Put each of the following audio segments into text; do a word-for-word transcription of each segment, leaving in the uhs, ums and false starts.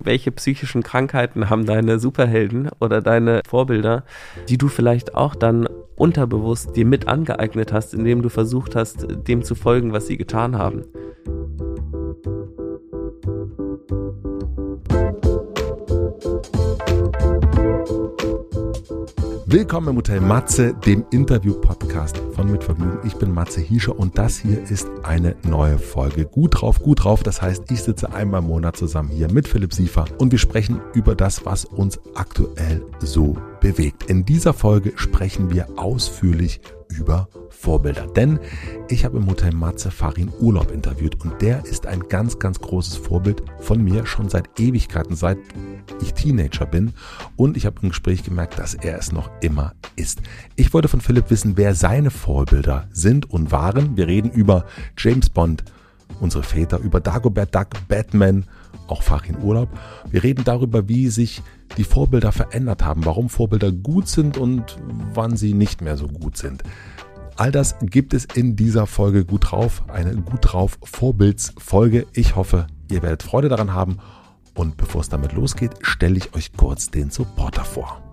Welche psychischen Krankheiten haben deine Superhelden oder deine Vorbilder, die du vielleicht auch dann unterbewusst dir mit angeeignet hast, indem du versucht hast, dem zu folgen, was sie getan haben? Willkommen im Hotel Matze, dem Interview-Podcast von Mit Vergnügen. Ich bin Matze Hiescher und das hier ist eine neue Folge. Gut drauf, gut drauf. Das heißt, ich sitze einmal im Monat zusammen hier mit Philipp Siefer und wir sprechen über das, was uns aktuell so bewegt. In dieser Folge sprechen wir ausführlich über Vorbilder, denn ich habe im Hotel Matze Farin Urlaub interviewt und der ist ein ganz, ganz großes Vorbild von mir schon seit Ewigkeiten, seit ich Teenager bin, und ich habe im Gespräch gemerkt, dass er es noch immer ist. Ich wollte von Philipp wissen, wer seine Vorbilder sind und waren. Wir reden über James Bond, unsere Väter, über Dagobert Duck, Batman, auch Farin Urlaub. Wir reden darüber, wie sich die Vorbilder verändert haben, warum Vorbilder gut sind und wann sie nicht mehr so gut sind. All das gibt es in dieser Folge Gut drauf, eine Gut drauf Vorbildsfolge. Ich hoffe, ihr werdet Freude daran haben. Und bevor es damit losgeht, stelle ich euch kurz den Supporter vor.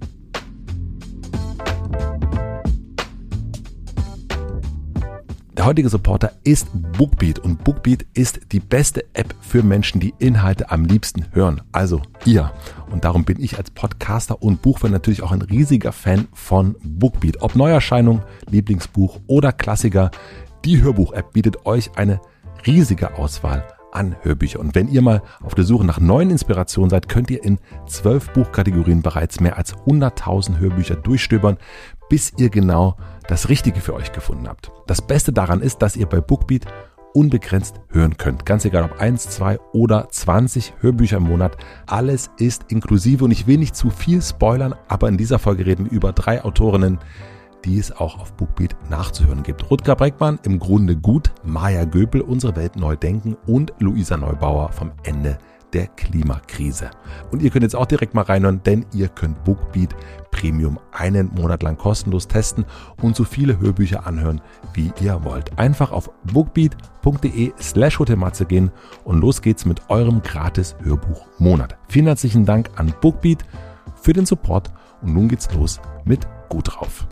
Der heutige Supporter ist Bookbeat und Bookbeat ist die beste App für Menschen, die Inhalte am liebsten hören. Also ihr. Und darum bin ich als Podcaster und Buchfan natürlich auch ein riesiger Fan von Bookbeat. Ob Neuerscheinung, Lieblingsbuch oder Klassiker, die Hörbuch-App bietet euch eine riesige Auswahl an Hörbücher. Und wenn ihr mal auf der Suche nach neuen Inspirationen seid, könnt ihr in zwölf Buchkategorien bereits mehr als hunderttausend Hörbücher durchstöbern, bis ihr genau das Richtige für euch gefunden habt. Das Beste daran ist, dass ihr bei Bookbeat unbegrenzt hören könnt. Ganz egal ob eins, zwei oder zwanzig Hörbücher im Monat. Alles ist inklusive und ich will nicht zu viel spoilern, aber in dieser Folge reden wir über drei Autorinnen, die es auch auf Bookbeat nachzuhören gibt. Rutger Bregmann, Im Grunde gut, Maya Göpel, Unsere Welt neu denken und Luisa Neubauer, Vom Ende der Klimakrise. Und ihr könnt jetzt auch direkt mal reinhören, denn ihr könnt Bookbeat Premium einen Monat lang kostenlos testen und so viele Hörbücher anhören, wie ihr wollt. Einfach auf bookbeat.de slash hotelmatze gehen und los geht's mit eurem gratis Hörbuch-Monat. Vielen herzlichen Dank an Bookbeat für den Support und nun geht's los mit Gut drauf.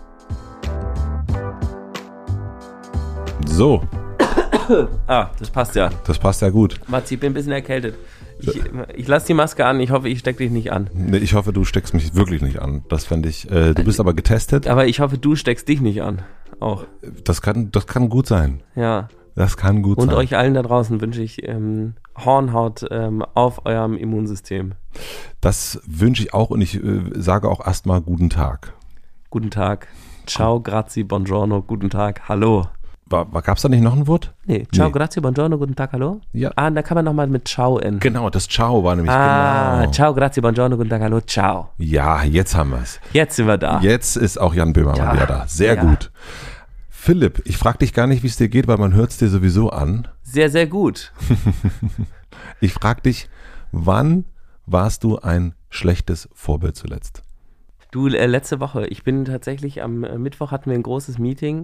So. Ah, das passt ja. Das passt ja gut. Matzi, ich bin ein bisschen erkältet. Ich, ich lasse die Maske an, ich hoffe, ich stecke dich nicht an. Nee, ich hoffe, du steckst mich wirklich nicht an. Das fände ich, äh, du bist aber getestet. Aber ich hoffe, du steckst dich nicht an. Auch. Das kann, das kann gut sein. Ja. Das kann gut Und sein. Und euch allen da draußen wünsche ich ähm, Hornhaut ähm, auf eurem Immunsystem. Das wünsche ich auch und ich äh, sage auch erstmal guten Tag. Guten Tag. Ciao, grazie, buongiorno, guten Tag, hallo. War, war, gab's da nicht noch ein Wort? Nee, ciao, nee. Grazie, buongiorno, guten Tag, hallo? Ja. Ah, da kann man nochmal mit ciao enden. Genau, das ciao war nämlich ah, genau. Ciao, grazie, buongiorno, guten Tag, hallo, ciao. Ja, jetzt haben wir's. Jetzt sind wir da. Jetzt ist auch Jan Böhmer ja. mal wieder da. Sehr ja. gut. Philipp, ich frage dich gar nicht, wie es dir geht, weil man hört es dir sowieso an. Sehr, sehr gut. Ich frage dich, wann warst du ein schlechtes Vorbild zuletzt? Du, äh, letzte Woche, ich bin tatsächlich am äh, Mittwoch hatten wir ein großes Meeting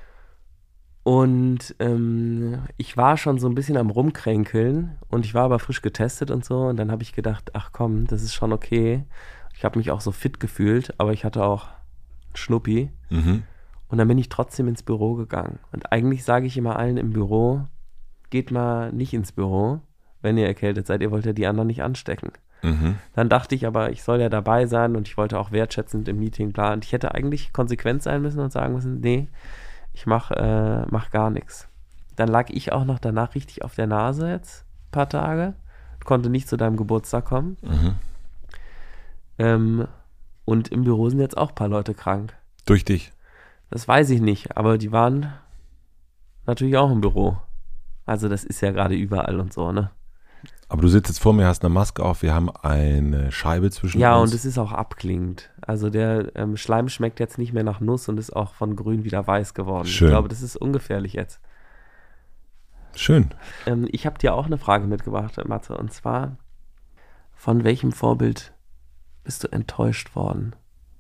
und ähm, ich war schon so ein bisschen am Rumkränkeln und ich war aber frisch getestet und so und dann habe ich gedacht, ach komm, das ist schon okay. Ich habe mich auch so fit gefühlt, aber ich hatte auch Schnuppi mhm. und dann bin ich trotzdem ins Büro gegangen und eigentlich sage ich immer allen im Büro, geht mal nicht ins Büro, wenn ihr erkältet seid, ihr wollt ja die anderen nicht anstecken. Mhm. Dann dachte ich aber, ich soll ja dabei sein und ich wollte auch wertschätzend im Meeting planen. Ich hätte eigentlich konsequent sein müssen und sagen müssen, nee, ich mach, äh, mach gar nichts. Dann lag ich auch noch danach richtig auf der Nase jetzt, ein paar Tage, konnte nicht zu deinem Geburtstag kommen. Mhm. Ähm, und im Büro sind jetzt auch ein paar Leute krank. Durch dich? Das weiß ich nicht, aber die waren natürlich auch im Büro. Also das ist ja gerade überall und so, ne? Aber du sitzt jetzt vor mir, hast eine Maske auf, wir haben eine Scheibe zwischen ja, uns. Ja, und es ist auch abklingend. Also der ähm, Schleim schmeckt jetzt nicht mehr nach Nuss und ist auch von grün wieder weiß geworden. Schön. Ich glaube, das ist ungefährlich jetzt. Schön. Ähm, ich habe dir auch eine Frage mitgebracht, Matze, und zwar, von welchem Vorbild bist du enttäuscht worden?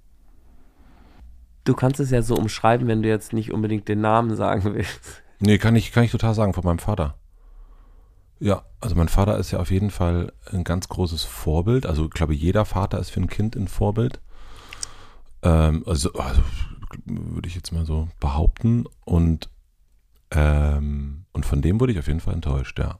Du kannst es ja so umschreiben, wenn du jetzt nicht unbedingt den Namen sagen willst. Nee, kann ich, kann ich total sagen, von meinem Vater. Ja, also mein Vater ist ja auf jeden Fall ein ganz großes Vorbild. Also ich glaube, jeder Vater ist für ein Kind ein Vorbild. Ähm, also, also würde ich jetzt mal so behaupten. Und, ähm, und von dem wurde ich auf jeden Fall enttäuscht, ja.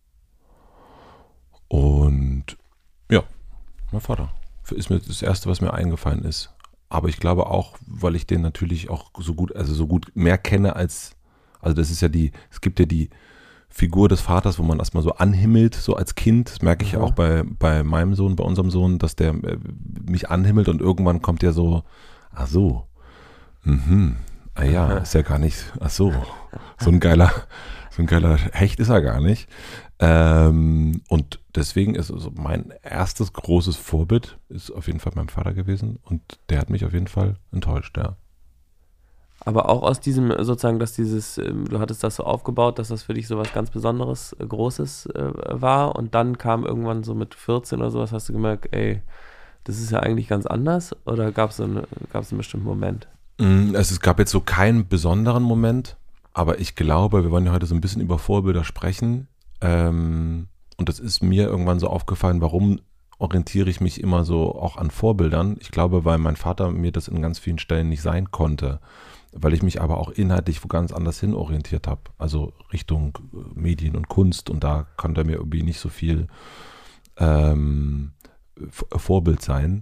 Und ja, mein Vater ist mir das Erste, was mir eingefallen ist. Aber ich glaube auch, weil ich den natürlich auch so gut, also so gut mehr kenne als, also das ist ja die, es gibt ja die Figur des Vaters, wo man erstmal so anhimmelt, so als Kind. Das merke ich ja Mhm. auch bei, bei meinem Sohn, bei unserem Sohn, dass der äh, mich anhimmelt und irgendwann kommt ja so, ach so, mhm, ah ja, Aha. ist ja gar nicht, ach so, so ein geiler, so ein geiler Hecht ist er gar nicht. Ähm, und deswegen ist also mein erstes großes Vorbild ist auf jeden Fall mein Vater gewesen und der hat mich auf jeden Fall enttäuscht, ja. Aber auch aus diesem, sozusagen, dass dieses, ähm, du hattest das so aufgebaut, dass das für dich so was ganz Besonderes, äh, Großes äh, war und dann kam irgendwann so mit vierzehn oder sowas, hast du gemerkt, ey, das ist ja eigentlich ganz anders oder gab es so eine, gab's einen bestimmten Moment? Mm, Es, es gab jetzt so keinen besonderen Moment, aber ich glaube, wir wollen ja heute so ein bisschen über Vorbilder sprechen. Ähm, und das ist mir irgendwann so aufgefallen, warum orientiere ich mich immer so auch an Vorbildern. Ich glaube, weil mein Vater mir das in ganz vielen Stellen nicht sein konnte, weil ich mich aber auch inhaltlich wo ganz anders hin orientiert habe. Also Richtung äh, Medien und Kunst und da konnte er mir irgendwie nicht so viel ähm, V- Vorbild sein.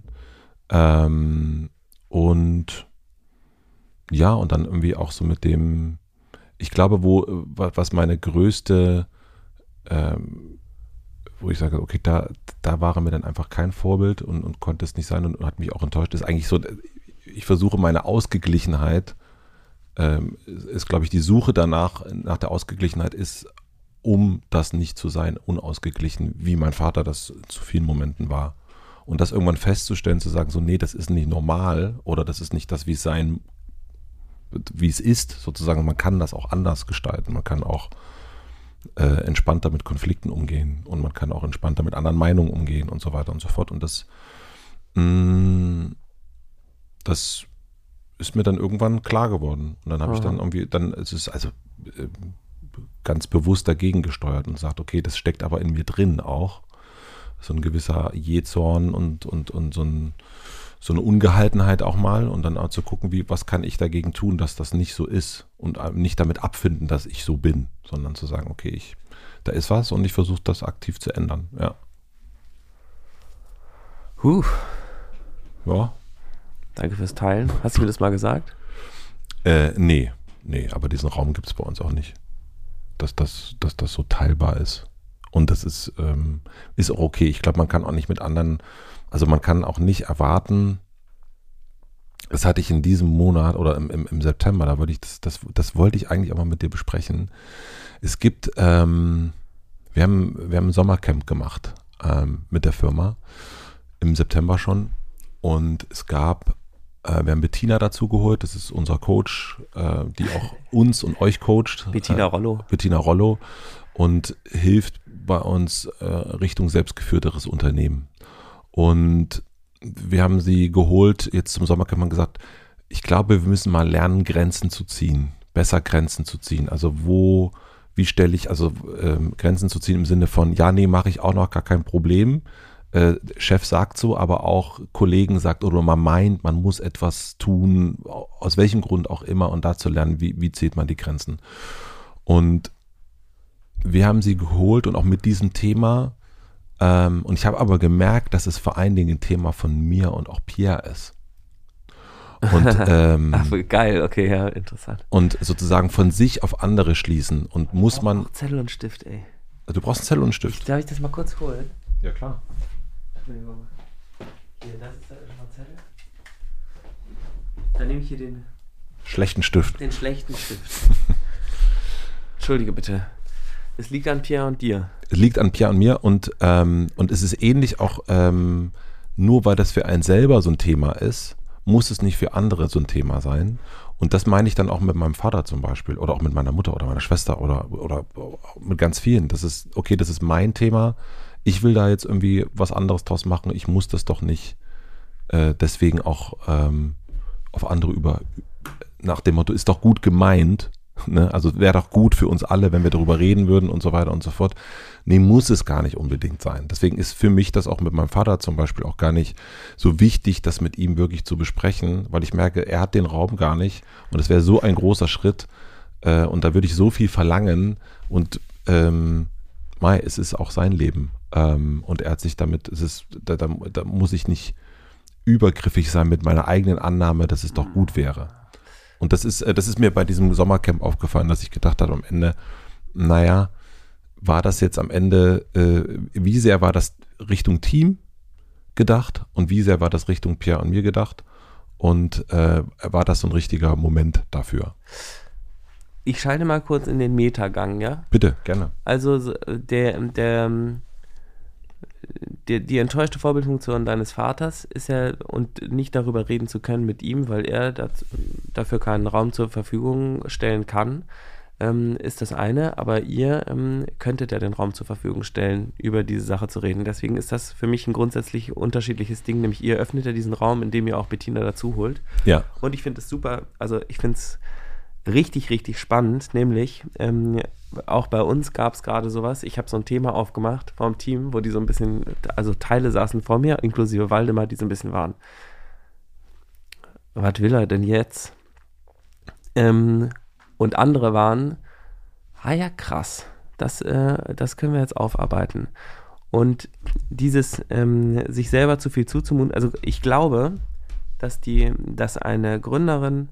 Ähm, und ja, und dann irgendwie auch so mit dem, ich glaube, wo, wa- was meine größte, ähm, wo ich sage, okay, da, da war er mir dann einfach kein Vorbild und, und konnte es nicht sein und, und hat mich auch enttäuscht, ist eigentlich so, ich versuche meine Ausgeglichenheit, ähm, ist, ist, glaube ich, die Suche danach, nach der Ausgeglichenheit ist, um das nicht zu sein, unausgeglichen, wie mein Vater das zu vielen Momenten war. Und das irgendwann festzustellen, zu sagen, so, nee, das ist nicht normal oder das ist nicht das, wie es sein wie es ist, sozusagen. Man kann das auch anders gestalten. Man kann auch äh, entspannter mit Konflikten umgehen und man kann auch entspannter mit anderen Meinungen umgehen und so weiter und so fort. Und das, mh, das ist mir dann irgendwann klar geworden. Und dann habe ich dann Aha. irgendwie, dann ist es also äh, ganz bewusst dagegen gesteuert und sagt, okay, das steckt aber in mir drin auch. So ein gewisser Jähzorn und, und, und so ein so eine Ungehaltenheit auch mal und dann auch zu gucken, wie, was kann ich dagegen tun, dass das nicht so ist und nicht damit abfinden, dass ich so bin, sondern zu sagen, okay, ich, da ist was und ich versuche das aktiv zu ändern, ja. Huh, Ja, danke fürs Teilen. Hast du mir das mal gesagt? äh, nee, nee, aber diesen Raum gibt es bei uns auch nicht, dass das, dass das so teilbar ist und das ist, ähm, ist auch okay. Ich glaube, man kann auch nicht mit anderen, also man kann auch nicht erwarten, das hatte ich in diesem Monat oder im, im, im September, da wollte ich das, das, das wollte ich eigentlich auch mal mit dir besprechen. Es gibt, ähm, wir haben, wir haben ein Sommercamp gemacht ähm, mit der Firma im September schon und es gab, äh, wir haben Bettina dazu geholt, das ist unser Coach, äh, die auch uns und euch coacht. Bettina äh, Rollo. Bettina Rollo und hilft bei uns äh, Richtung selbstgeführteres Unternehmen. Und wir haben sie geholt, jetzt zum Sommercamp haben gesagt, ich glaube, wir müssen mal lernen, Grenzen zu ziehen, besser Grenzen zu ziehen. Also wo, wie stelle ich, also ähm, Grenzen zu ziehen im Sinne von, ja, nee, mache ich auch noch gar kein Problem. Äh, Chef sagt so, aber auch Kollegen sagt oder man meint, man muss etwas tun, aus welchem Grund auch immer und da zu lernen, wie, wie zieht man die Grenzen. Und wir haben sie geholt und auch mit diesem Thema. Ähm, und ich habe aber gemerkt, dass es vor allen Dingen ein Thema von mir und auch Pierre ist. Und, ähm, Ach, geil, okay, ja, interessant. und sozusagen von sich auf andere schließen. Und muss man. Auch Zettel und Stift, ey. Du brauchst einen Zettel und einen Stift. Darf ich das mal kurz holen? Ja, klar. Entschuldigung. Hier, das ist schon mal Zettel. Dann nehme ich hier den, Schlechten Stift. den schlechten Stift. Entschuldige bitte. Es liegt an Pierre und dir. Es liegt an Pierre und mir und, ähm, und es ist ähnlich auch, ähm, nur weil das für einen selber so ein Thema ist, muss es nicht für andere so ein Thema sein. Und das meine ich dann auch mit meinem Vater zum Beispiel oder auch mit meiner Mutter oder meiner Schwester oder, oder mit ganz vielen. Das ist, okay, das ist mein Thema. Ich will da jetzt irgendwie was anderes draus machen. Ich muss das doch nicht äh, deswegen auch ähm, auf andere über, nach dem Motto, ist doch gut gemeint, Ne? Also wäre doch gut für uns alle, wenn wir darüber reden würden und so weiter und so fort. Nee, muss es gar nicht unbedingt sein. Deswegen ist für mich das auch mit meinem Vater zum Beispiel auch gar nicht so wichtig, das mit ihm wirklich zu besprechen, weil ich merke, er hat den Raum gar nicht und es wäre so ein großer Schritt äh, und da würde ich so viel verlangen und ähm, Mai, es ist auch sein Leben ähm, und er hat sich damit, es ist, da, da, da muss ich nicht übergriffig sein mit meiner eigenen Annahme, dass es doch gut wäre. Und das ist, das ist mir bei diesem Sommercamp aufgefallen, dass ich gedacht habe am Ende, naja, war das jetzt am Ende, äh, wie sehr war das Richtung Team gedacht und wie sehr war das Richtung Pierre und mir gedacht und äh, war das so ein richtiger Moment dafür? Ich schalte mal kurz in den Metagang, ja? Bitte, gerne. Also der, der, die, die enttäuschte Vorbildfunktion deines Vaters ist ja, und nicht darüber reden zu können mit ihm, weil er das, dafür keinen Raum zur Verfügung stellen kann, ähm, ist das eine, aber ihr ähm, könntet ja den Raum zur Verfügung stellen, über diese Sache zu reden. Deswegen ist das für mich ein grundsätzlich unterschiedliches Ding, nämlich ihr öffnet ja diesen Raum, indem ihr auch Bettina dazu holt. Ja. Und ich finde es super, also ich finde es richtig, richtig spannend, nämlich ähm, auch bei uns gab es gerade sowas, ich habe so ein Thema aufgemacht vom Team, wo die so ein bisschen, also Teile saßen vor mir, inklusive Waldemar, die so ein bisschen waren, was will er denn jetzt? Ähm, und andere waren, ah ja, krass, das, äh, das können wir jetzt aufarbeiten. Und dieses ähm, sich selber zu viel zuzumuten, also ich glaube, dass die, dass eine Gründerin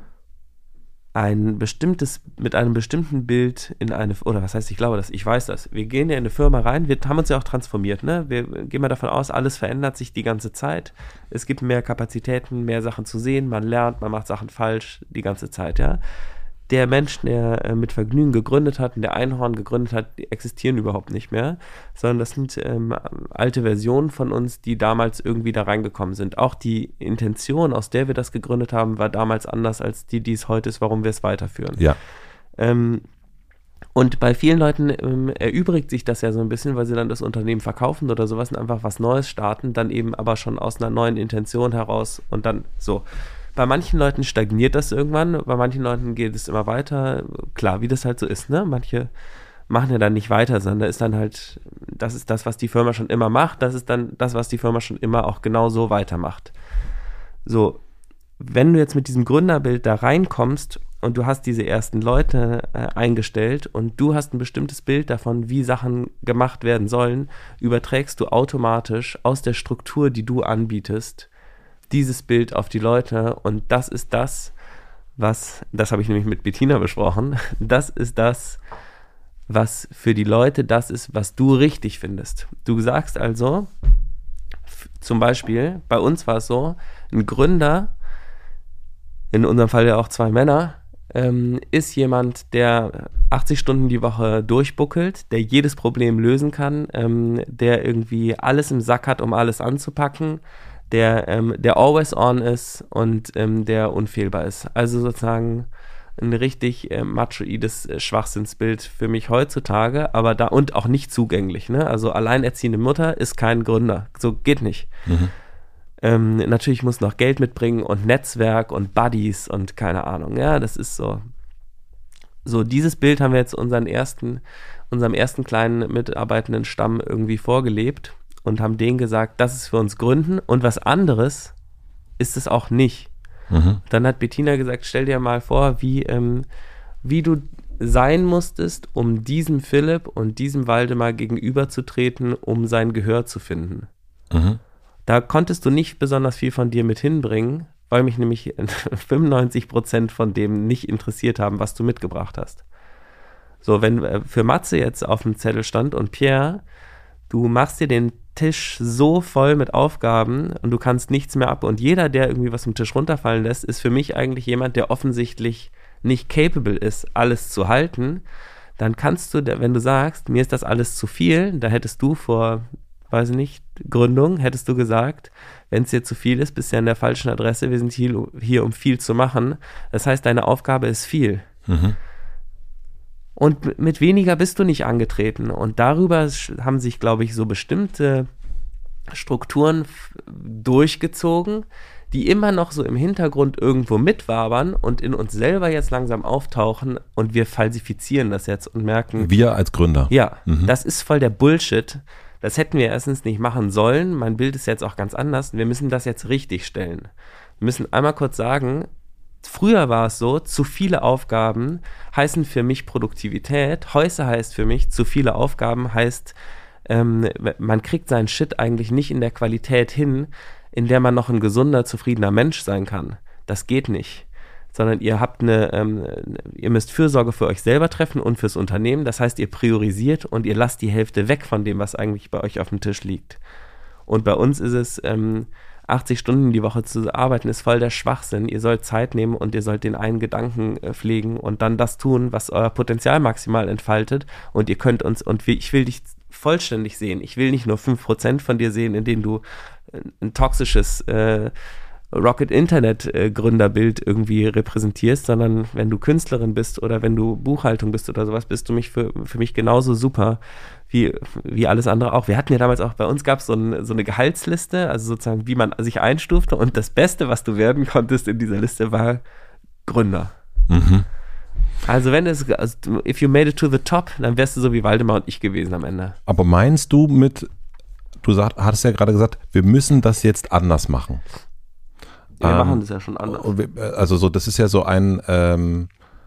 ein bestimmtes, mit einem bestimmten Bild in eine, oder was heißt, ich glaube das, ich weiß das, wir gehen ja in eine Firma rein, wir haben uns ja auch transformiert, ne? Wir gehen mal davon aus, alles verändert sich die ganze Zeit, es gibt mehr Kapazitäten, mehr Sachen zu sehen, man lernt, man macht Sachen falsch die ganze Zeit, ja? Der Mensch, der äh, mit Vergnügen gegründet hat und der Einhorn gegründet hat, die existieren überhaupt nicht mehr, sondern das sind ähm, alte Versionen von uns, die damals irgendwie da reingekommen sind. Auch die Intention, aus der wir das gegründet haben, war damals anders als die, die es heute ist, warum wir es weiterführen. Ja. Ähm, und bei vielen Leuten ähm, erübrigt sich das ja so ein bisschen, weil sie dann das Unternehmen verkaufen oder sowas und einfach was Neues starten, dann eben aber schon aus einer neuen Intention heraus und dann so. Bei manchen Leuten stagniert das irgendwann, bei manchen Leuten geht es immer weiter, klar, wie das halt so ist, ne? Manche machen ja dann nicht weiter, sondern da ist dann halt, das ist das, was die Firma schon immer macht, das ist dann das, was die Firma schon immer auch genau so weitermacht. So, wenn du jetzt mit diesem Gründerbild da reinkommst und du hast diese ersten Leute äh, eingestellt und du hast ein bestimmtes Bild davon, wie Sachen gemacht werden sollen, überträgst du automatisch aus der Struktur, die du anbietest, dieses Bild auf die Leute und das ist das, was, das habe ich nämlich mit Bettina besprochen, das ist das, was für die Leute das ist, was du richtig findest. Du sagst also, f- zum Beispiel, bei uns war es so, ein Gründer, in unserem Fall ja auch zwei Männer, ähm, ist jemand, der achtzig Stunden die Woche durchbuckelt, der jedes Problem lösen kann, ähm, der irgendwie alles im Sack hat, um alles anzupacken, der, ähm, der always on ist und ähm, der unfehlbar ist. Also sozusagen ein richtig äh, machoides äh, Schwachsinnsbild für mich heutzutage, aber da und auch nicht zugänglich. Ne? Also alleinerziehende Mutter ist kein Gründer. So geht nicht. Mhm. Ähm, natürlich muss noch Geld mitbringen und Netzwerk und Buddies und keine Ahnung. Ja, das ist so. So, dieses Bild haben wir jetzt unseren ersten, unserem ersten kleinen mitarbeitenden Stamm irgendwie vorgelebt und haben denen gesagt, das ist für uns Gründen und was anderes ist es auch nicht. Mhm. Dann hat Bettina gesagt, stell dir mal vor, wie, ähm, wie du sein musstest, um diesem Philipp und diesem Waldemar gegenüberzutreten, um sein Gehör zu finden. Mhm. Da konntest du nicht besonders viel von dir mit hinbringen, weil mich nämlich fünfundneunzig Prozent von dem nicht interessiert haben, was du mitgebracht hast. So, wenn äh, für Matze jetzt auf dem Zettel stand und Pierre, du machst dir den Tisch so voll mit Aufgaben und du kannst nichts mehr ab. Und jeder, der irgendwie was vom Tisch runterfallen lässt, ist für mich eigentlich jemand, der offensichtlich nicht capable ist, alles zu halten. Dann kannst du, wenn du sagst, mir ist das alles zu viel, da hättest du vor, weiß ich nicht, Gründung, hättest du gesagt, wenn es dir zu viel ist, bist du ja an der falschen Adresse, wir sind hier, hier um viel zu machen. Das heißt, deine Aufgabe ist viel. Mhm. Und mit weniger bist du nicht angetreten. Und darüber haben sich, glaube ich, so bestimmte Strukturen f- durchgezogen, die immer noch so im Hintergrund irgendwo mitwabern und in uns selber jetzt langsam auftauchen und wir falsifizieren das jetzt und merken. Wir als Gründer. Ja, mhm. das ist voll der Bullshit. Das hätten wir erstens nicht machen sollen. Mein Bild ist jetzt auch ganz anders. Wir müssen das jetzt richtig stellen. Wir müssen einmal kurz sagen, früher war es so, zu viele Aufgaben heißen für mich Produktivität. Heute heißt für mich, zu viele Aufgaben heißt, ähm, man kriegt seinen Shit eigentlich nicht in der Qualität hin, in der man noch ein gesunder, zufriedener Mensch sein kann. Das geht nicht. Sondern ihr habt eine, ähm, ihr müsst Fürsorge für euch selber treffen und fürs Unternehmen. Das heißt, ihr priorisiert und ihr lasst die Hälfte weg von dem, was eigentlich bei euch auf dem Tisch liegt. Und bei uns ist es, ähm, achtzig Stunden die Woche zu arbeiten, ist voll der Schwachsinn. Ihr sollt Zeit nehmen und ihr sollt den einen Gedanken äh, pflegen und dann das tun, was euer Potenzial maximal entfaltet. Und ihr könnt uns, und ich will dich vollständig sehen. Ich will nicht nur fünf Prozent von dir sehen, in denen du ein toxisches äh, Rocket-Internet-Gründerbild irgendwie repräsentierst, sondern wenn du Künstlerin bist oder wenn du Buchhaltung bist oder sowas, bist du mich für, für mich genauso super wie, wie alles andere auch. Wir hatten ja damals auch, bei uns gab es so, ein, so eine Gehaltsliste, also sozusagen, wie man sich einstufte und das Beste, was du werden konntest in dieser Liste, war Gründer. Mhm. Also wenn es, also if you made it to the top, dann wärst du so wie Waldemar und ich gewesen am Ende. Aber meinst du mit, du sag, hattest ja gerade gesagt, wir müssen das jetzt anders machen. Wir ähm, machen das ja schon anders. Also so, das ist ja so ein, ähm,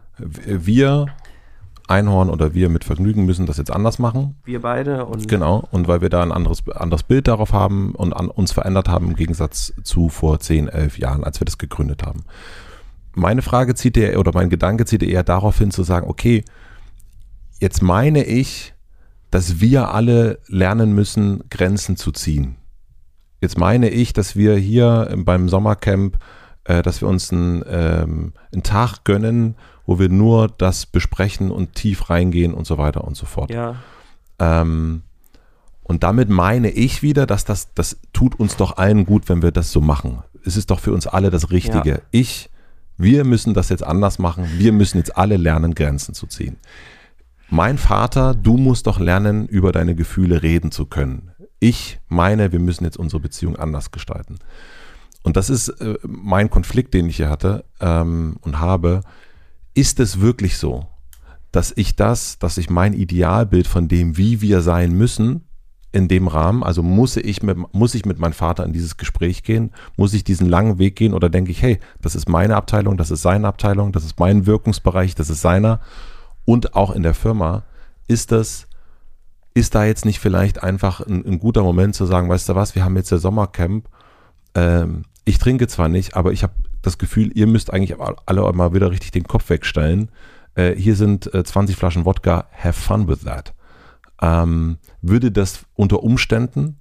wir, Einhorn oder wir mit Vergnügen müssen das jetzt anders machen. Wir beide. Und genau, und weil wir da ein anderes, anderes Bild darauf haben und an uns verändert haben im Gegensatz zu vor zehn, elf Jahren, als wir das gegründet haben. Meine Frage zieht eher, oder mein Gedanke zieht eher darauf hin zu sagen, okay, jetzt meine ich, dass wir alle lernen müssen, Grenzen zu ziehen. Jetzt meine ich, dass wir hier beim Sommercamp, äh, dass wir uns einen, ähm, einen Tag gönnen, wo wir nur das besprechen und tief reingehen und so weiter und so fort. Ja. Ähm, und damit meine ich wieder, dass das, das tut uns doch allen gut, wenn wir das so machen. Es ist doch für uns alle das Richtige. Ja. Ich, wir müssen das jetzt anders machen. Wir müssen jetzt alle lernen, Grenzen zu ziehen. Mein Vater, du musst doch lernen, über deine Gefühle reden zu können. Ich meine, wir müssen jetzt unsere Beziehung anders gestalten. Und das ist äh, mein Konflikt, den ich hier hatte ähm, und habe. Ist es wirklich so, dass ich das, dass ich mein Idealbild von dem, wie wir sein müssen, in dem Rahmen, also muss ich mit, muss ich mit meinem Vater in dieses Gespräch gehen, muss ich diesen langen Weg gehen oder denke ich, hey, das ist meine Abteilung, das ist seine Abteilung, das ist mein Wirkungsbereich, das ist seiner und auch in der Firma, ist das Ist da jetzt nicht vielleicht einfach ein, ein guter Moment zu sagen, weißt du was, wir haben jetzt der Sommercamp, ähm, ich trinke zwar nicht, aber ich habe das Gefühl, ihr müsst eigentlich alle mal wieder richtig den Kopf wegstellen. Äh, hier sind äh, zwanzig Flaschen Wodka, have fun with that. Ähm, würde das unter Umständen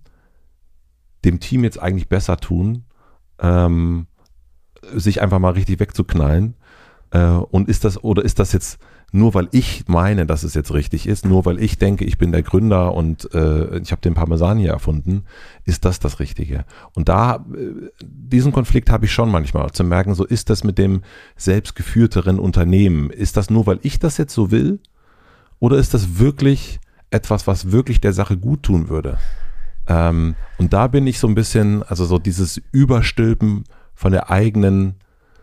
dem Team jetzt eigentlich besser tun, ähm, sich einfach mal richtig wegzuknallen? Äh, und ist das, oder ist das jetzt nur weil ich meine, dass es jetzt richtig ist, nur weil ich denke, ich bin der Gründer und äh, ich habe den Parmesan hier erfunden, ist das das Richtige. Und da, äh, diesen Konflikt habe ich schon manchmal, zu merken, so ist das mit dem selbstgeführteren Unternehmen. Ist das nur, weil ich das jetzt so will? Oder ist das wirklich etwas, was wirklich der Sache gut tun würde? Ähm, und da bin ich so ein bisschen, also so dieses Überstülpen von der eigenen,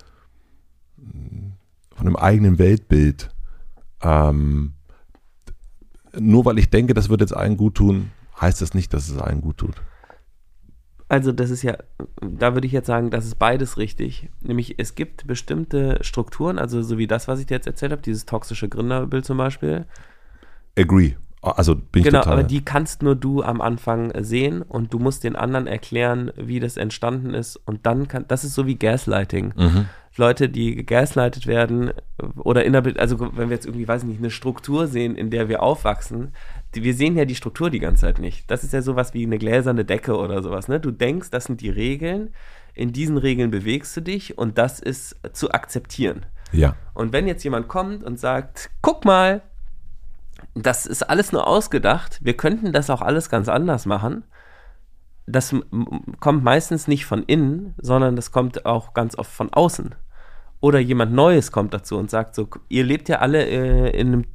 von dem eigenen Weltbild. Ähm, nur weil ich denke, das wird jetzt allen gut tun, heißt das nicht, dass es allen gut tut. Also das ist ja, da würde ich jetzt sagen, das ist beides richtig. Nämlich es gibt bestimmte Strukturen, also so wie das, was ich dir jetzt erzählt habe, dieses toxische Gründerbild zum Beispiel. Agree. Also bin ich genau, total. Aber die kannst nur du am Anfang sehen und du musst den anderen erklären, wie das entstanden ist und dann kann, das ist so wie Gaslighting. Mhm. Leute, die gaslightet werden oder in der, also wenn wir jetzt irgendwie, weiß ich nicht, eine Struktur sehen, in der wir aufwachsen, die, wir sehen ja die Struktur die ganze Zeit nicht. Das ist ja sowas wie eine gläserne Decke oder sowas, ne? Du denkst, das sind die Regeln, in diesen Regeln bewegst du dich und das ist zu akzeptieren. Ja. Und wenn jetzt jemand kommt und sagt, guck mal, das ist alles nur ausgedacht, wir könnten das auch alles ganz anders machen, das m- kommt meistens nicht von innen, sondern das kommt auch ganz oft von außen. Oder jemand Neues kommt dazu und sagt so, ihr lebt ja alle äh, in einem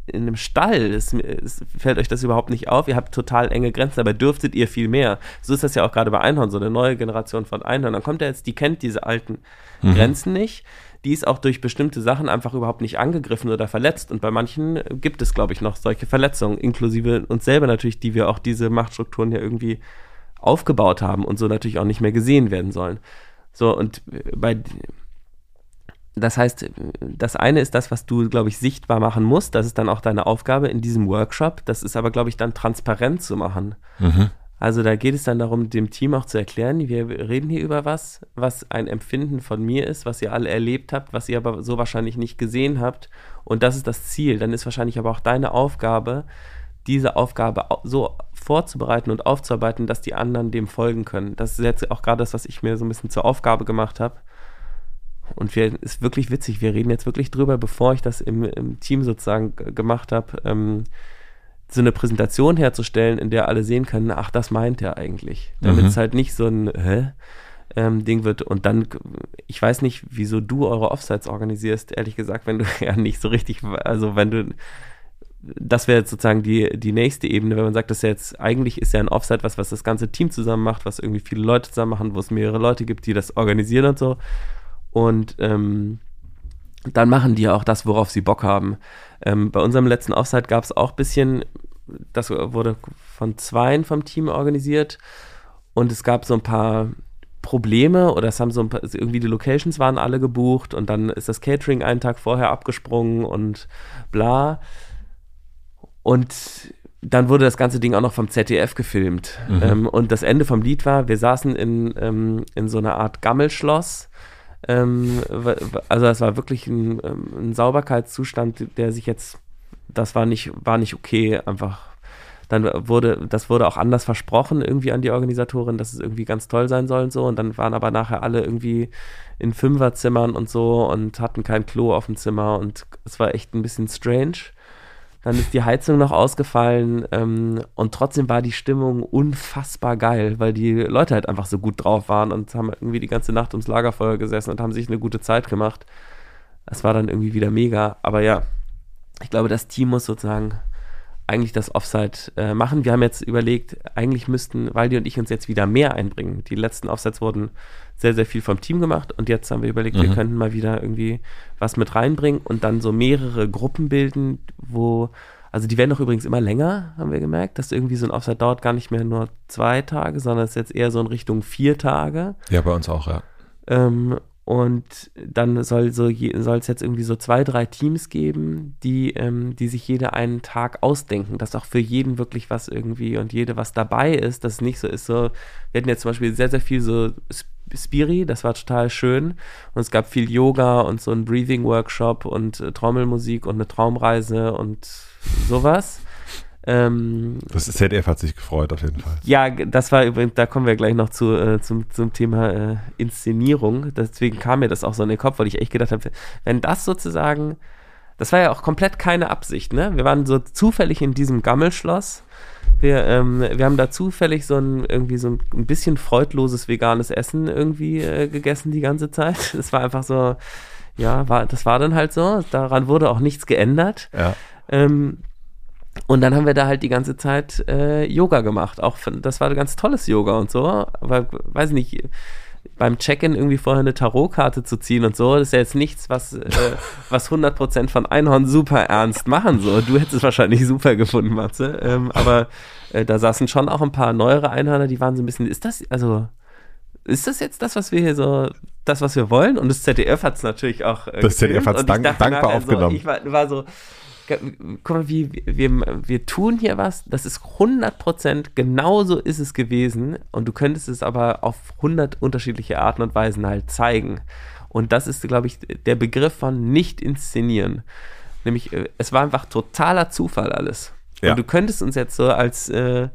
in einem Stall, es, es fällt euch das überhaupt nicht auf, ihr habt total enge Grenzen, dabei dürftet ihr viel mehr. So ist das ja auch gerade bei Einhorn, so eine neue Generation von Einhorn. Dann kommt er jetzt, die kennt diese alten mhm. Grenzen nicht, die ist auch durch bestimmte Sachen einfach überhaupt nicht angegriffen oder verletzt und bei manchen gibt es, glaube ich, noch solche Verletzungen, inklusive uns selber natürlich, die wir auch diese Machtstrukturen ja irgendwie aufgebaut haben und so natürlich auch nicht mehr gesehen werden sollen. So, und bei das heißt, das eine ist das, was du, glaube ich, sichtbar machen musst. Das ist dann auch deine Aufgabe in diesem Workshop. Das ist aber, glaube ich, dann transparent zu machen. Mhm. Also da geht es dann darum, dem Team auch zu erklären, wir reden hier über was, was ein Empfinden von mir ist, was ihr alle erlebt habt, was ihr aber so wahrscheinlich nicht gesehen habt. Und das ist das Ziel. Dann ist wahrscheinlich aber auch deine Aufgabe, diese Aufgabe so vorzubereiten und aufzuarbeiten, dass die anderen dem folgen können. Das ist jetzt auch gerade das, was ich mir so ein bisschen zur Aufgabe gemacht habe. Und wir, ist wirklich witzig, wir reden jetzt wirklich drüber, bevor ich das im, im Team sozusagen g- gemacht habe, ähm, so eine Präsentation herzustellen, in der alle sehen können, ach, das meint er eigentlich. Damit mhm. es halt nicht so ein Hä? Ähm, Ding wird. Und dann, ich weiß nicht, wieso du eure Offsites organisierst, ehrlich gesagt, wenn du ja nicht so richtig, also wenn du, das wäre jetzt sozusagen die, die nächste Ebene, wenn man sagt, dass ja jetzt, eigentlich ist ja ein Offsite was, was das ganze Team zusammen macht, was irgendwie viele Leute zusammen machen, wo es mehrere Leute gibt, die das organisieren und so. Und ähm, dann machen die ja auch das, worauf sie Bock haben. Ähm, bei unserem letzten Offsite gab es auch ein bisschen, das wurde von zweien vom Team organisiert und es gab so ein paar Probleme oder es haben so ein paar, irgendwie die Locations waren alle gebucht und dann ist das Catering einen Tag vorher abgesprungen und bla. Und dann wurde das ganze Ding auch noch vom Z D F gefilmt. Mhm. Ähm, und das Ende vom Lied war, wir saßen in, ähm, in so einer Art Gammelschloss. Ähm, also das war wirklich ein, ein Sauberkeitszustand, der sich jetzt, das war nicht, war nicht okay, einfach. Dann wurde, das wurde auch anders versprochen irgendwie an die Organisatorin, dass es irgendwie ganz toll sein soll und so. Und dann waren aber nachher alle irgendwie in Fünferzimmern und so und hatten kein Klo auf dem Zimmer und es war echt ein bisschen strange. Dann ist die Heizung noch ausgefallen ähm, und trotzdem war die Stimmung unfassbar geil, weil die Leute halt einfach so gut drauf waren und haben irgendwie die ganze Nacht ums Lagerfeuer gesessen und haben sich eine gute Zeit gemacht. Das war dann irgendwie wieder mega. Aber ja, ich glaube, das Team muss sozusagen eigentlich das Offsite äh, machen. Wir haben jetzt überlegt, eigentlich müssten Waldi und ich uns jetzt wieder mehr einbringen. Die letzten Offsites wurden sehr, sehr viel vom Team gemacht und jetzt haben wir überlegt, mhm. wir könnten mal wieder irgendwie was mit reinbringen und dann so mehrere Gruppen bilden, wo, also die werden doch übrigens immer länger, haben wir gemerkt, dass irgendwie so ein Offsite dauert gar nicht mehr nur zwei Tage, sondern es ist jetzt eher so in Richtung vier Tage. Ja, bei uns auch, ja. Ähm, Und dann soll so soll es jetzt irgendwie so zwei, drei Teams geben, die, ähm, die sich jeder einen Tag ausdenken, dass auch für jeden wirklich was irgendwie und jede was dabei ist, dass es nicht so ist, so, wir hatten jetzt zum Beispiel sehr, sehr viel so Spiri, das war total schön und es gab viel Yoga und so ein Breathing-Workshop und äh, Trommelmusik und eine Traumreise und sowas. Ähm, das Z D F hat sich gefreut, auf jeden Fall. Ja, das war übrigens, da kommen wir gleich noch zu, äh, zum, zum Thema äh, Inszenierung. Deswegen kam mir das auch so in den Kopf, weil ich echt gedacht habe, wenn das sozusagen, das war ja auch komplett keine Absicht, ne? Wir waren so zufällig in diesem Gammelschloss. Wir, ähm, wir haben da zufällig so ein, irgendwie so ein bisschen freudloses veganes Essen irgendwie äh, gegessen die ganze Zeit. Das war einfach so, ja, war, das war dann halt so. Daran wurde auch nichts geändert. Ja. Ähm, Und dann haben wir da halt die ganze Zeit äh, Yoga gemacht. Auch für, das war ein ganz tolles Yoga und so. Aber weiß nicht, beim Check-in irgendwie vorher eine Tarotkarte zu ziehen und so, das ist ja jetzt nichts, was, äh, was hundert Prozent von Einhorn super ernst machen. So. Du hättest es wahrscheinlich super gefunden, Matze. Ähm, aber äh, da saßen schon auch ein paar neuere Einhörner, die waren so ein bisschen, ist das, also, ist das jetzt das, was wir hier so, das, was wir wollen? Und das Z D F hat es natürlich auch äh, Das Z D F hat es dank, dankbar nachher, aufgenommen. So, ich war, war so, guck mal, wie, wir, wir tun hier was, das ist hundert Prozent, genauso ist es gewesen und du könntest es aber auf hundert unterschiedliche Arten und Weisen halt zeigen. Und das ist, glaube ich, der Begriff von nicht inszenieren. Nämlich, es war einfach totaler Zufall alles. Ja. Und du könntest uns jetzt so als äh,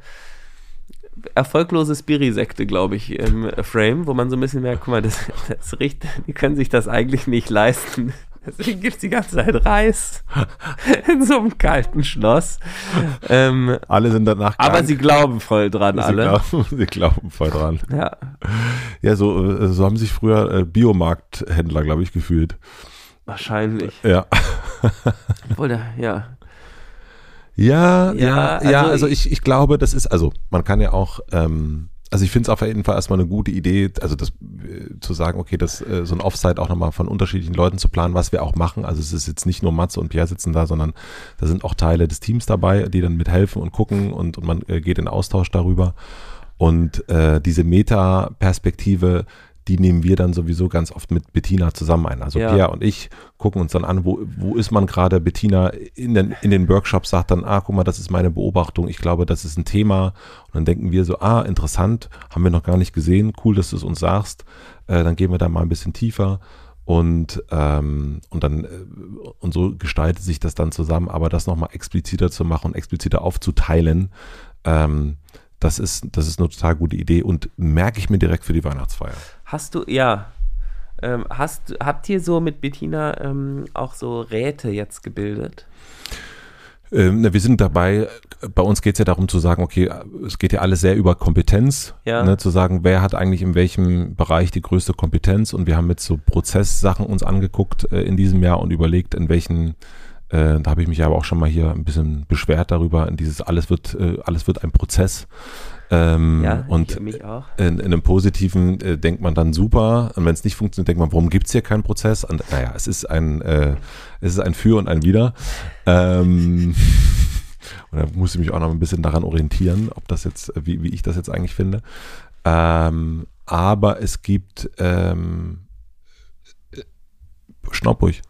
erfolglose Spiri-Sekte, glaube ich, im Frame, wo man so ein bisschen merkt, guck mal, das, das riecht, die können sich das eigentlich nicht leisten. Deswegen gibt es die ganze Zeit Reis in so einem kalten Schloss. Ähm, alle sind danach Aber krank. Sie glauben voll dran, sie alle. Glauben, sie glauben voll dran. Ja, ja so, so haben sich früher Biomarkthändler, glaube ich, gefühlt. Wahrscheinlich. Ja. Obwohl, der, ja. Ja, ja, Ja, ja, also, also ich, ich glaube, das ist, also man kann ja auch, ähm, also ich finde es auf jeden Fall erstmal eine gute Idee, also das äh, zu sagen, okay, das äh, so ein Offsite auch nochmal von unterschiedlichen Leuten zu planen, was wir auch machen. Also es ist jetzt nicht nur Matze und Pierre sitzen da, sondern da sind auch Teile des Teams dabei, die dann mithelfen und gucken und, und man äh, geht in Austausch darüber. Und äh, diese Meta-Perspektive, die nehmen wir dann sowieso ganz oft mit Bettina zusammen ein. Also Ja. Pierre und ich gucken uns dann an, wo, wo ist man gerade. Bettina in den, in den Workshops sagt dann, ah, guck mal, das ist meine Beobachtung. Ich glaube, das ist ein Thema. Und dann denken wir so, ah, interessant, haben wir noch gar nicht gesehen. Cool, dass du es uns sagst. Äh, dann gehen wir da mal ein bisschen tiefer. Und, ähm, und dann, äh, und so gestaltet sich das dann zusammen. Aber das nochmal expliziter zu machen und expliziter aufzuteilen, ähm, das ist, das ist eine total gute Idee und merke ich mir direkt für die Weihnachtsfeier. Hast du, ja, ähm, hast, habt ihr so mit Bettina ähm, auch so Räte jetzt gebildet? Ähm, na, wir sind dabei, bei uns geht es ja darum zu sagen, okay, es geht ja alles sehr über Kompetenz, Ja. ne, zu sagen, wer hat eigentlich in welchem Bereich die größte Kompetenz und wir haben jetzt so Prozesssachen uns angeguckt äh, in diesem Jahr und überlegt, in welchen Äh, da habe ich mich aber auch schon mal hier ein bisschen beschwert darüber, in dieses alles wird, äh, alles wird ein Prozess. Ähm, Ja, und ich mich auch. in, in einem Positiven äh, denkt man dann super und wenn es nicht funktioniert, denkt man, warum gibt es hier keinen Prozess? Und naja, es ist ein, äh, es ist ein Für und ein Wider. Ähm, und da muss ich mich auch noch ein bisschen daran orientieren, ob das jetzt, wie, wie ich das jetzt eigentlich finde. Ähm, aber es gibt ähm, Schnaub ruhig.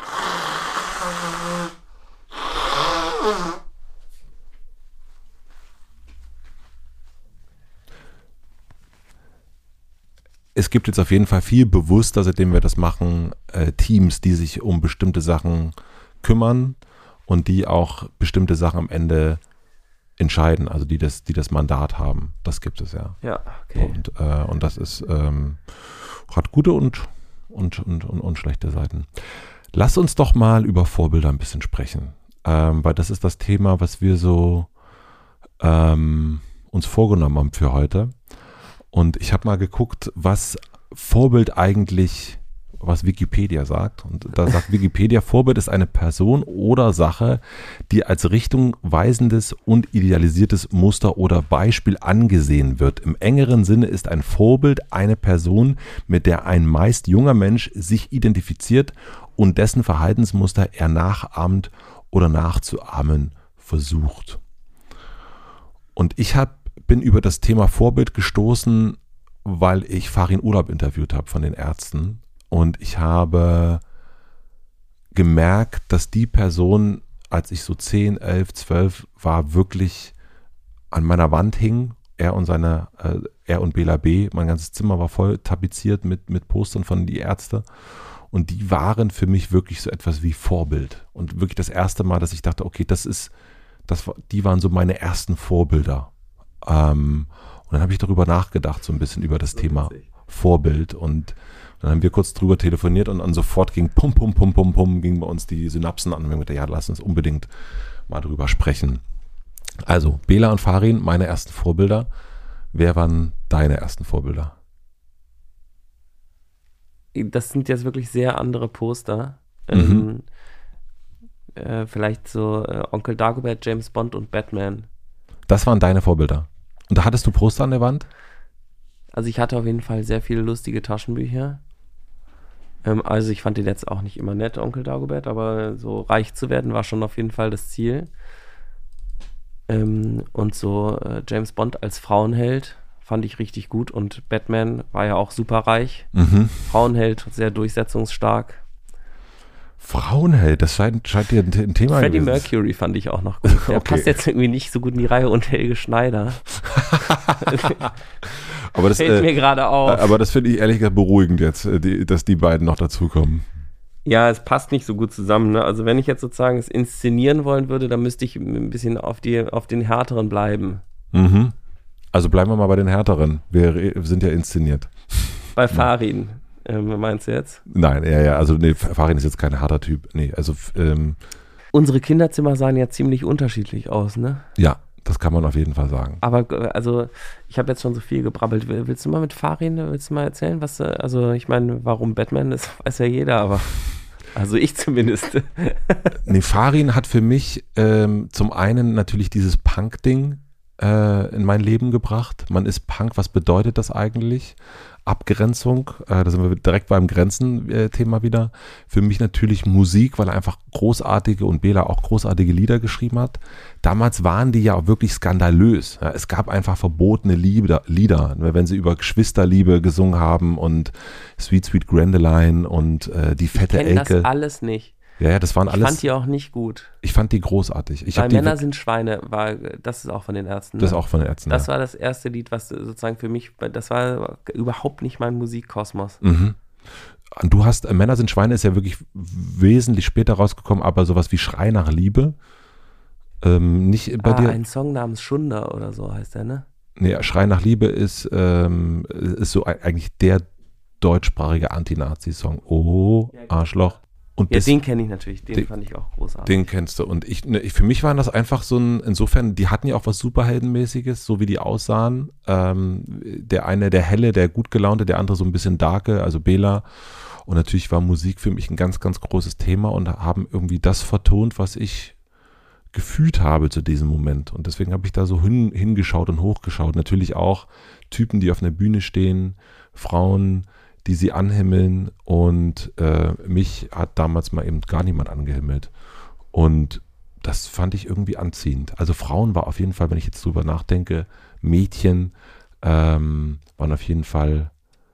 Es gibt jetzt auf jeden Fall viel bewusster, seitdem wir das machen, äh, Teams, die sich um bestimmte Sachen kümmern und die auch bestimmte Sachen am Ende entscheiden, also die das, die das Mandat haben. Das gibt es ja. Ja, okay. Und, äh, und das ist, ähm, hat gute und, und, und, und, und schlechte Seiten. Lass uns doch mal über Vorbilder ein bisschen sprechen, ähm, weil das ist das Thema, was wir so ähm, uns vorgenommen haben für heute. Und ich habe mal geguckt, was Vorbild eigentlich, was Wikipedia sagt. Und da sagt Wikipedia, Vorbild ist eine Person oder Sache, die als richtungweisendes und idealisiertes Muster oder Beispiel angesehen wird. Im engeren Sinne ist ein Vorbild eine Person, mit der ein meist junger Mensch sich identifiziert und dessen Verhaltensmuster er nachahmt oder nachzuahmen versucht. Und ich habe bin über das Thema Vorbild gestoßen, weil ich Farin Urlaub interviewt habe von den Ärzten und ich habe gemerkt, dass die Person, als ich so zehn, elf, zwölf war, wirklich an meiner Wand hing. Er und seine, äh, er und Bela B., mein ganzes Zimmer war voll tapeziert mit, mit Postern von die Ärzte und die waren für mich wirklich so etwas wie Vorbild und wirklich das erste Mal, dass ich dachte, okay, das ist, das war, die waren so meine ersten Vorbilder. Ähm, und dann habe ich darüber nachgedacht, so ein bisschen über das so Thema witzig. Vorbild und dann haben wir kurz drüber telefoniert und dann sofort ging pum, pum, pum, pum, pum, ging bei uns die Synapsen an und wir haben gedacht, ja, lass uns unbedingt mal drüber sprechen. Also, Bela und Farin, meine ersten Vorbilder. Wer waren deine ersten Vorbilder? Das sind jetzt wirklich sehr andere Poster. Mhm. Ähm, äh, vielleicht so äh, Onkel Dagobert, James Bond und Batman. Das waren deine Vorbilder. Und da hattest du Poster an der Wand? Also ich hatte auf jeden Fall sehr viele lustige Taschenbücher. Ähm, also ich fand den jetzt auch nicht immer nett, Onkel Dagobert, aber so reich zu werden war schon auf jeden Fall das Ziel. Ähm, und so äh, James Bond als Frauenheld fand ich richtig gut und Batman war ja auch super reich. Mhm. Frauenheld, sehr durchsetzungsstark. Frauenheld, das scheint, scheint dir ein, ein Thema Freddie gewesen. Mercury fand ich auch noch gut. Der Okay. passt jetzt irgendwie nicht so gut in die Reihe und Helge Schneider. aber das, Fällt äh, mir gerade auf. Aber das finde ich ehrlich gesagt beruhigend jetzt, die, dass die beiden noch dazukommen. Ja, es passt nicht so gut zusammen. Ne? Also wenn ich jetzt sozusagen es inszenieren wollen würde, dann müsste ich ein bisschen auf, die, auf den Härteren bleiben. Mhm. Also bleiben wir mal bei den Härteren. Wir sind ja inszeniert. Bei Farin, ähm, meinst du jetzt? Nein, ja, ja, also nee, Farin ist jetzt kein harter Typ. Nee, also ähm, Unsere Kinderzimmer sahen ja ziemlich unterschiedlich aus, ne? ja, das kann man auf jeden Fall sagen. Aber äh, also, ich habe jetzt schon so viel gebrabbelt. Willst du mal mit Farin, willst du mal erzählen, was, äh, also ich meine, warum Batman, das weiß ja jeder, aber Also ich zumindest. Nee, Farin hat für mich ähm, zum einen natürlich dieses Punk-Ding äh, in mein Leben gebracht. Man ist Punk, was bedeutet das eigentlich? Abgrenzung, äh, da sind wir direkt beim Grenzen-Thema wieder. Für mich natürlich Musik, weil er einfach großartige und Bela auch großartige Lieder geschrieben hat. Damals waren die ja auch wirklich skandalös. Ja, es gab einfach verbotene Lieder, Lieder, wenn sie über Geschwisterliebe gesungen haben und Sweet Sweet Gwendoline und äh, die fette ich kenn Elke. Das alles nicht. Ja, ja, das waren ich alles. Ich fand die auch nicht gut. Ich fand die großartig. Ich Weil die Männer wirklich, sind Schweine, war, das ist auch von den Ärzten. Ne? Das ist auch von den Ärzten. Das ja. war das erste Lied, was sozusagen für mich, das war überhaupt nicht mein Musikkosmos. Mhm. Du hast, äh, Männer sind Schweine ist ja wirklich wesentlich später rausgekommen, aber sowas wie Schrei nach Liebe, ähm, nicht bei ah, dir. Ein Song namens Schunder oder so heißt der, ne? Nee, Schrei nach Liebe ist, ähm, ist so eigentlich der deutschsprachige Anti-Nazi-Song. Oh, Arschloch. Und ja, das, den kenne ich natürlich, den, den fand ich auch großartig. Den kennst du. Und ich, ne, ich, für mich waren das einfach so ein, insofern, die hatten ja auch was Superheldenmäßiges, so wie die aussahen. Ähm, der eine, der helle, der gut gelaunte, der andere so ein bisschen darke, also Bela. Und natürlich war Musik für mich ein ganz, ganz großes Thema und haben irgendwie das vertont, was ich gefühlt habe zu diesem Moment. Und deswegen habe ich da so hin, hingeschaut und hochgeschaut. Natürlich auch Typen, die auf einer Bühne stehen, Frauen, die sie anhimmeln, und äh, mich hat damals mal eben gar niemand angehimmelt. Und das fand ich irgendwie anziehend. Also Frauen war auf jeden Fall, wenn ich jetzt drüber nachdenke, Mädchen ähm, waren auf jeden Fall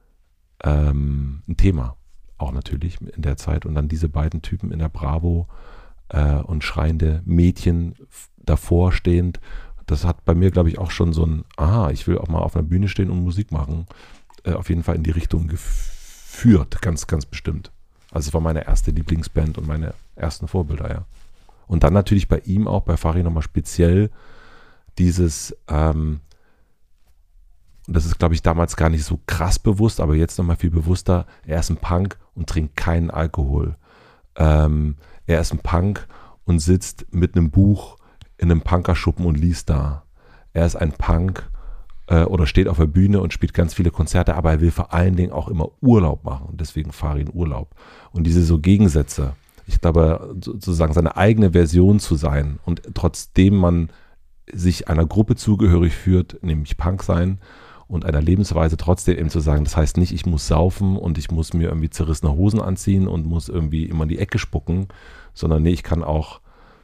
ähm, ein Thema, auch natürlich in der Zeit. Und dann diese beiden Typen in der Bravo äh, und schreiende Mädchen davor stehend, das hat bei mir, glaube ich, auch schon so ein, aha, ich will auch mal auf einer Bühne stehen und Musik machen, auf jeden Fall in die Richtung geführt, ganz, ganz bestimmt. Also es war meine erste Lieblingsband und meine ersten Vorbilder, ja. Und dann natürlich bei ihm auch, bei Farin nochmal speziell dieses, ähm, und das ist, glaube ich, damals gar nicht so krass bewusst, aber jetzt nochmal viel bewusster, er ist ein Punk und trinkt keinen Alkohol. Ähm, er ist ein Punk und sitzt mit einem Buch in einem Punkerschuppen und liest da. Er ist ein Punk oder steht auf der Bühne und spielt ganz viele Konzerte, aber er will vor allen Dingen auch immer Urlaub machen, deswegen Farin Urlaub. Und diese so Gegensätze, ich glaube, sozusagen seine eigene Version zu sein und trotzdem man sich einer Gruppe zugehörig führt, nämlich Punk sein, und einer Lebensweise trotzdem eben zu sagen, das heißt nicht, ich muss saufen und ich muss mir irgendwie zerrissene Hosen anziehen und muss irgendwie immer in die Ecke spucken, sondern nee, ich kann auch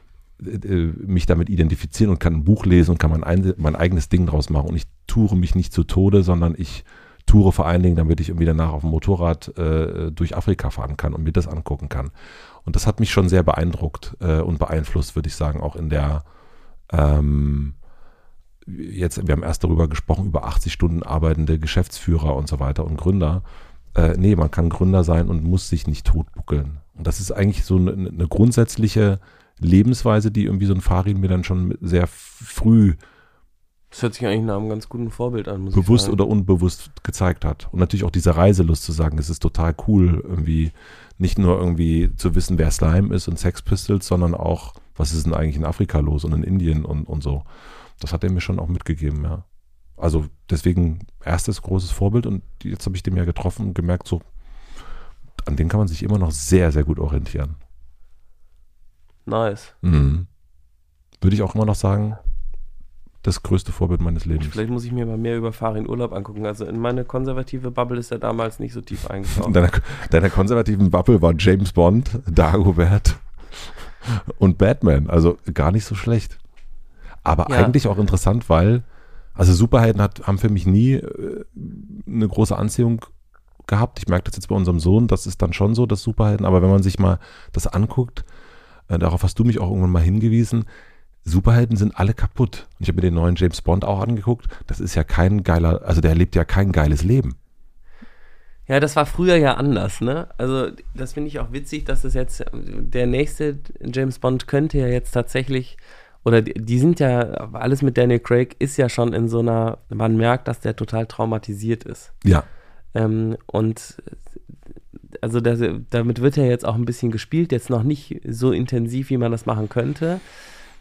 mich damit identifizieren und kann ein Buch lesen und kann mein, ein, mein eigenes Ding draus machen. Und ich toure mich nicht zu Tode, sondern ich toure vor allen Dingen, damit ich irgendwie danach auf dem Motorrad äh, durch Afrika fahren kann und mir das angucken kann. Und das hat mich schon sehr beeindruckt äh, und beeinflusst, würde ich sagen, auch in der ähm, jetzt, wir haben erst darüber gesprochen, über achtzig Stunden arbeitende Geschäftsführer und so weiter und Gründer. Äh, nee, man kann Gründer sein und muss sich nicht totbuckeln. Und das ist eigentlich so eine, eine grundsätzliche Lebensweise, die irgendwie so ein Farin mir dann schon sehr früh das hört sich eigentlich nach einem ganz guten Vorbild an, muss bewusst ich sagen. oder unbewusst gezeigt hat. Und natürlich auch diese Reiselust zu sagen, es ist total cool, irgendwie nicht nur irgendwie zu wissen, wer Slime ist und Sex Pistols, sondern auch, was ist denn eigentlich in Afrika los und in Indien und, und so. Das hat er mir schon auch mitgegeben, ja. Also deswegen erstes großes Vorbild, und jetzt habe ich den ja getroffen und gemerkt, so an dem kann man sich immer noch sehr, sehr gut orientieren. Nice. Mhm. Würde ich auch immer noch sagen, das größte Vorbild meines Lebens. Vielleicht muss ich mir mal mehr über Farin Urlaub angucken. Also in meine konservative Bubble ist er damals nicht so tief In eingetaucht. deiner, deiner konservativen Bubble war James Bond, Dagobert und Batman. Also gar nicht so schlecht. Aber Ja. eigentlich auch interessant, weil, also Superhelden hat, haben für mich nie äh, eine große Anziehung gehabt. Ich merke das jetzt bei unserem Sohn, das ist dann schon so, das Superhelden. Aber wenn man sich mal das anguckt, äh, darauf hast du mich auch irgendwann mal hingewiesen, Superhelden sind alle kaputt. Und ich habe mir den neuen James Bond auch angeguckt. Das ist ja kein geiler, also der lebt ja kein geiles Leben. Ja, das war früher ja anders, ne? Also das finde ich auch witzig, dass das jetzt, der nächste James Bond könnte ja jetzt tatsächlich, oder die, die sind ja, alles mit Daniel Craig ist ja schon in so einer, man merkt, dass der total traumatisiert ist. Ja. Ähm, und also das, damit wird ja jetzt auch ein bisschen gespielt, jetzt noch nicht so intensiv, wie man das machen könnte.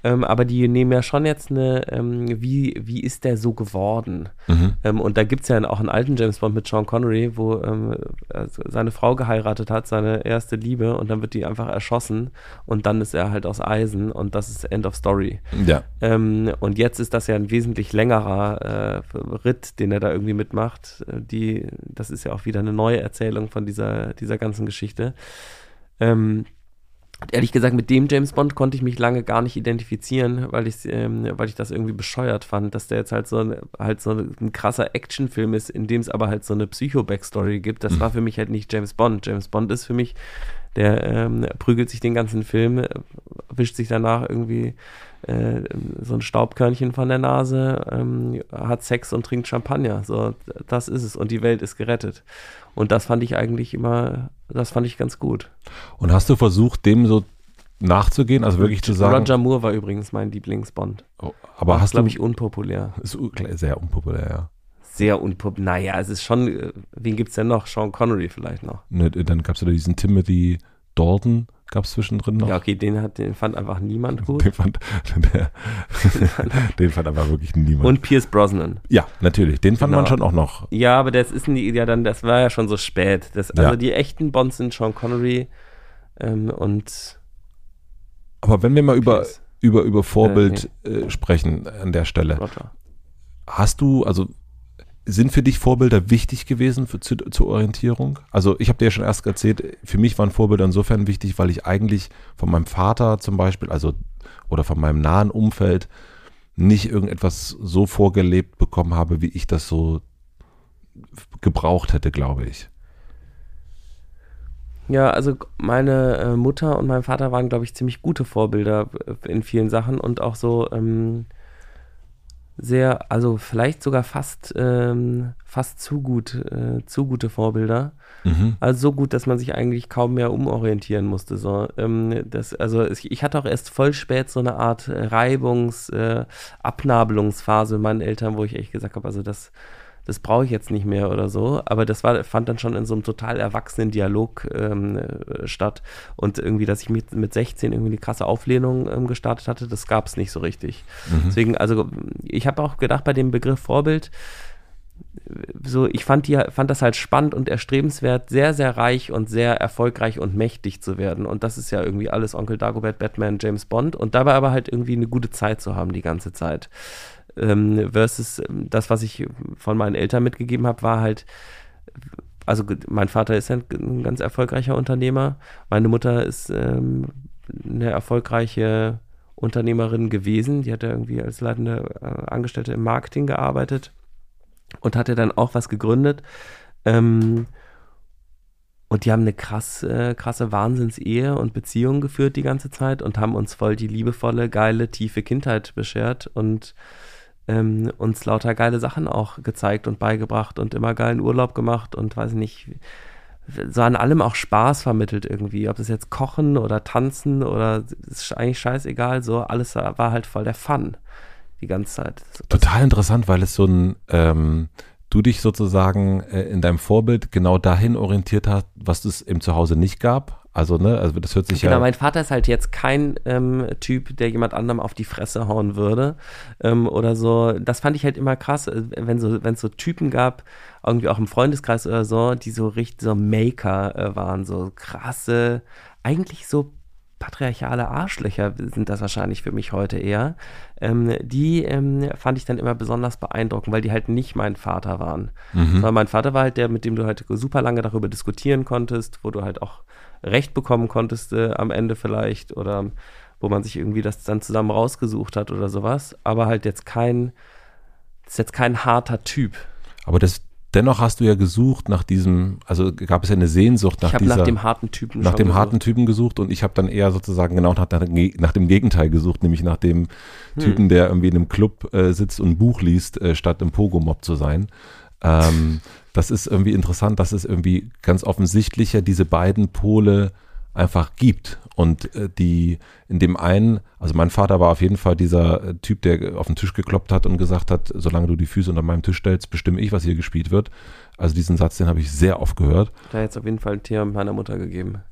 Ähm, aber die nehmen ja schon jetzt eine, ähm, wie, wie ist der so geworden? Mhm. Ähm, und da gibt es ja auch einen alten James Bond mit Sean Connery, wo ähm, also seine Frau geheiratet hat, seine erste Liebe, und dann wird die einfach erschossen und dann ist er halt aus Eisen und das ist End of Story. Ja. Ähm, und jetzt ist das ja ein wesentlich längerer äh, Ritt, den er da irgendwie mitmacht. Die, das ist ja auch wieder eine neue Erzählung von dieser, dieser ganzen Geschichte. Ähm, Ehrlich gesagt, mit dem James Bond konnte ich mich lange gar nicht identifizieren, weil ich, ähm, weil ich das irgendwie bescheuert fand, dass der jetzt halt so ein, halt so ein krasser Actionfilm ist, in dem es aber halt so eine Psycho-Backstory gibt. Das mhm. war für mich halt nicht James Bond. James Bond ist für mich, der ähm, prügelt sich den ganzen Film, wischt sich danach irgendwie äh, so ein Staubkörnchen von der Nase, ähm, hat Sex und trinkt Champagner. So, das ist es. Und die Welt ist gerettet. Und das fand ich eigentlich immer, das fand ich ganz gut. Und hast du versucht, dem so nachzugehen, also wirklich zu sagen? Roger Moore war übrigens mein Lieblingsbond. Oh, aber hast du, glaube ich, unpopulär. Ist sehr unpopulär, ja. Sehr unpopulär. Naja, es ist schon, wen gibt es denn noch? Sean Connery vielleicht noch. Ne, dann gab es ja diesen Timothy Dalton, gab es zwischendrin noch. Ja, okay, den, hat, den fand einfach niemand gut. Den fand, der, den fand einfach wirklich niemand. Und Pierce Brosnan. Ja, natürlich, den fand Genau. man schon auch noch. Ja, aber das ist nie, ja dann, das war ja schon so spät. Das, also Ja. die echten Bonds sind Sean Connery ähm, und Aber wenn wir mal über, Pierce. über, über Vorbild äh, sprechen an der Stelle, Roger. hast du, also sind für dich Vorbilder wichtig gewesen für, zu, zur Orientierung? Also ich habe dir ja schon erst erzählt, für mich waren Vorbilder insofern wichtig, weil ich eigentlich von meinem Vater zum Beispiel, also oder von meinem nahen Umfeld nicht irgendetwas so vorgelebt bekommen habe, wie ich das so gebraucht hätte, glaube ich. Ja, also meine äh, Mutter und mein Vater waren, glaube ich, ziemlich gute Vorbilder in vielen Sachen und auch so ähm, sehr, also vielleicht sogar fast, ähm, fast zu gut, äh, zu gute Vorbilder. Mhm. Also so gut, dass man sich eigentlich kaum mehr umorientieren musste. So. Ähm, das, also ich, ich hatte auch erst voll spät so eine Art Reibungs-, äh, Abnabelungsphase mit meinen Eltern, wo ich echt gesagt habe, also das das brauche ich jetzt nicht mehr oder so, aber das war, fand dann schon in so einem total erwachsenen Dialog ähm, äh, statt und irgendwie, dass ich mit, mit sechzehn irgendwie eine krasse Auflehnung ähm, gestartet hatte, das gab es nicht so richtig. Mhm. Deswegen, also ich habe auch gedacht bei dem Begriff Vorbild, so ich fand, die, fand das halt spannend und erstrebenswert, sehr, sehr reich und sehr erfolgreich und mächtig zu werden und das ist ja irgendwie alles Onkel Dagobert, Batman, James Bond und dabei aber halt irgendwie eine gute Zeit zu haben die ganze Zeit. Ähm, versus ähm, das, was ich von meinen Eltern mitgegeben habe, war halt, also mein Vater ist ein, ein ganz erfolgreicher Unternehmer, meine Mutter ist ähm, eine erfolgreiche Unternehmerin gewesen, die hat ja irgendwie als leitende äh, Angestellte im Marketing gearbeitet und hatte dann auch was gegründet ähm, und die haben eine krass, äh, krasse Wahnsinnsehe und Beziehung geführt die ganze Zeit und haben uns voll die liebevolle, geile, tiefe Kindheit beschert und Ähm, uns lauter geile Sachen auch gezeigt und beigebracht und immer geilen Urlaub gemacht und weiß nicht, so an allem auch Spaß vermittelt irgendwie, ob es jetzt Kochen oder Tanzen oder ist eigentlich scheißegal, so alles war halt voll der Fun die ganze Zeit. Total interessant, weil es so ein, ähm, du dich sozusagen äh, in deinem Vorbild genau dahin orientiert hast, was es im Zuhause nicht gab. Also, ne, also das hört sich genau, ja... mein Vater ist halt jetzt kein ähm, Typ, der jemand anderem auf die Fresse hauen würde ähm, oder so. Das fand ich halt immer krass, wenn so, wenn es so Typen gab, irgendwie auch im Freundeskreis oder so, die so richtig so Maker äh, waren, so krasse, eigentlich so patriarchale Arschlöcher sind das wahrscheinlich für mich heute eher. Ähm, die ähm, fand ich dann immer besonders beeindruckend, weil die halt nicht mein Vater waren. Mhm. Sondern mein Vater war halt der, mit dem du halt super lange darüber diskutieren konntest, wo du halt auch Recht bekommen konntest äh, am Ende vielleicht oder wo man sich irgendwie das dann zusammen rausgesucht hat oder sowas, aber halt jetzt kein, das ist jetzt kein harter Typ. Aber das, dennoch hast du ja gesucht nach diesem, also gab es ja eine Sehnsucht nach ich dieser. Ich habe nach dem harten Typen Nach dem gesucht. harten Typen gesucht und ich habe dann eher sozusagen genau nach, nach dem Gegenteil gesucht, nämlich nach dem hm. Typen, der irgendwie in einem Club äh, sitzt und ein Buch liest, äh, statt im Pogo-Mob zu sein. Ähm, das ist irgendwie interessant, dass es irgendwie ganz offensichtlich ja diese beiden Pole einfach gibt und äh, die in dem einen, also mein Vater war auf jeden Fall dieser äh, Typ, der auf den Tisch gekloppt hat und gesagt hat, solange du die Füße unter meinem Tisch stellst, bestimme ich, was hier gespielt wird. Also diesen Satz, den habe ich sehr oft gehört. Da hat jetzt auf jeden Fall ein Thema mit meiner Mutter gegeben.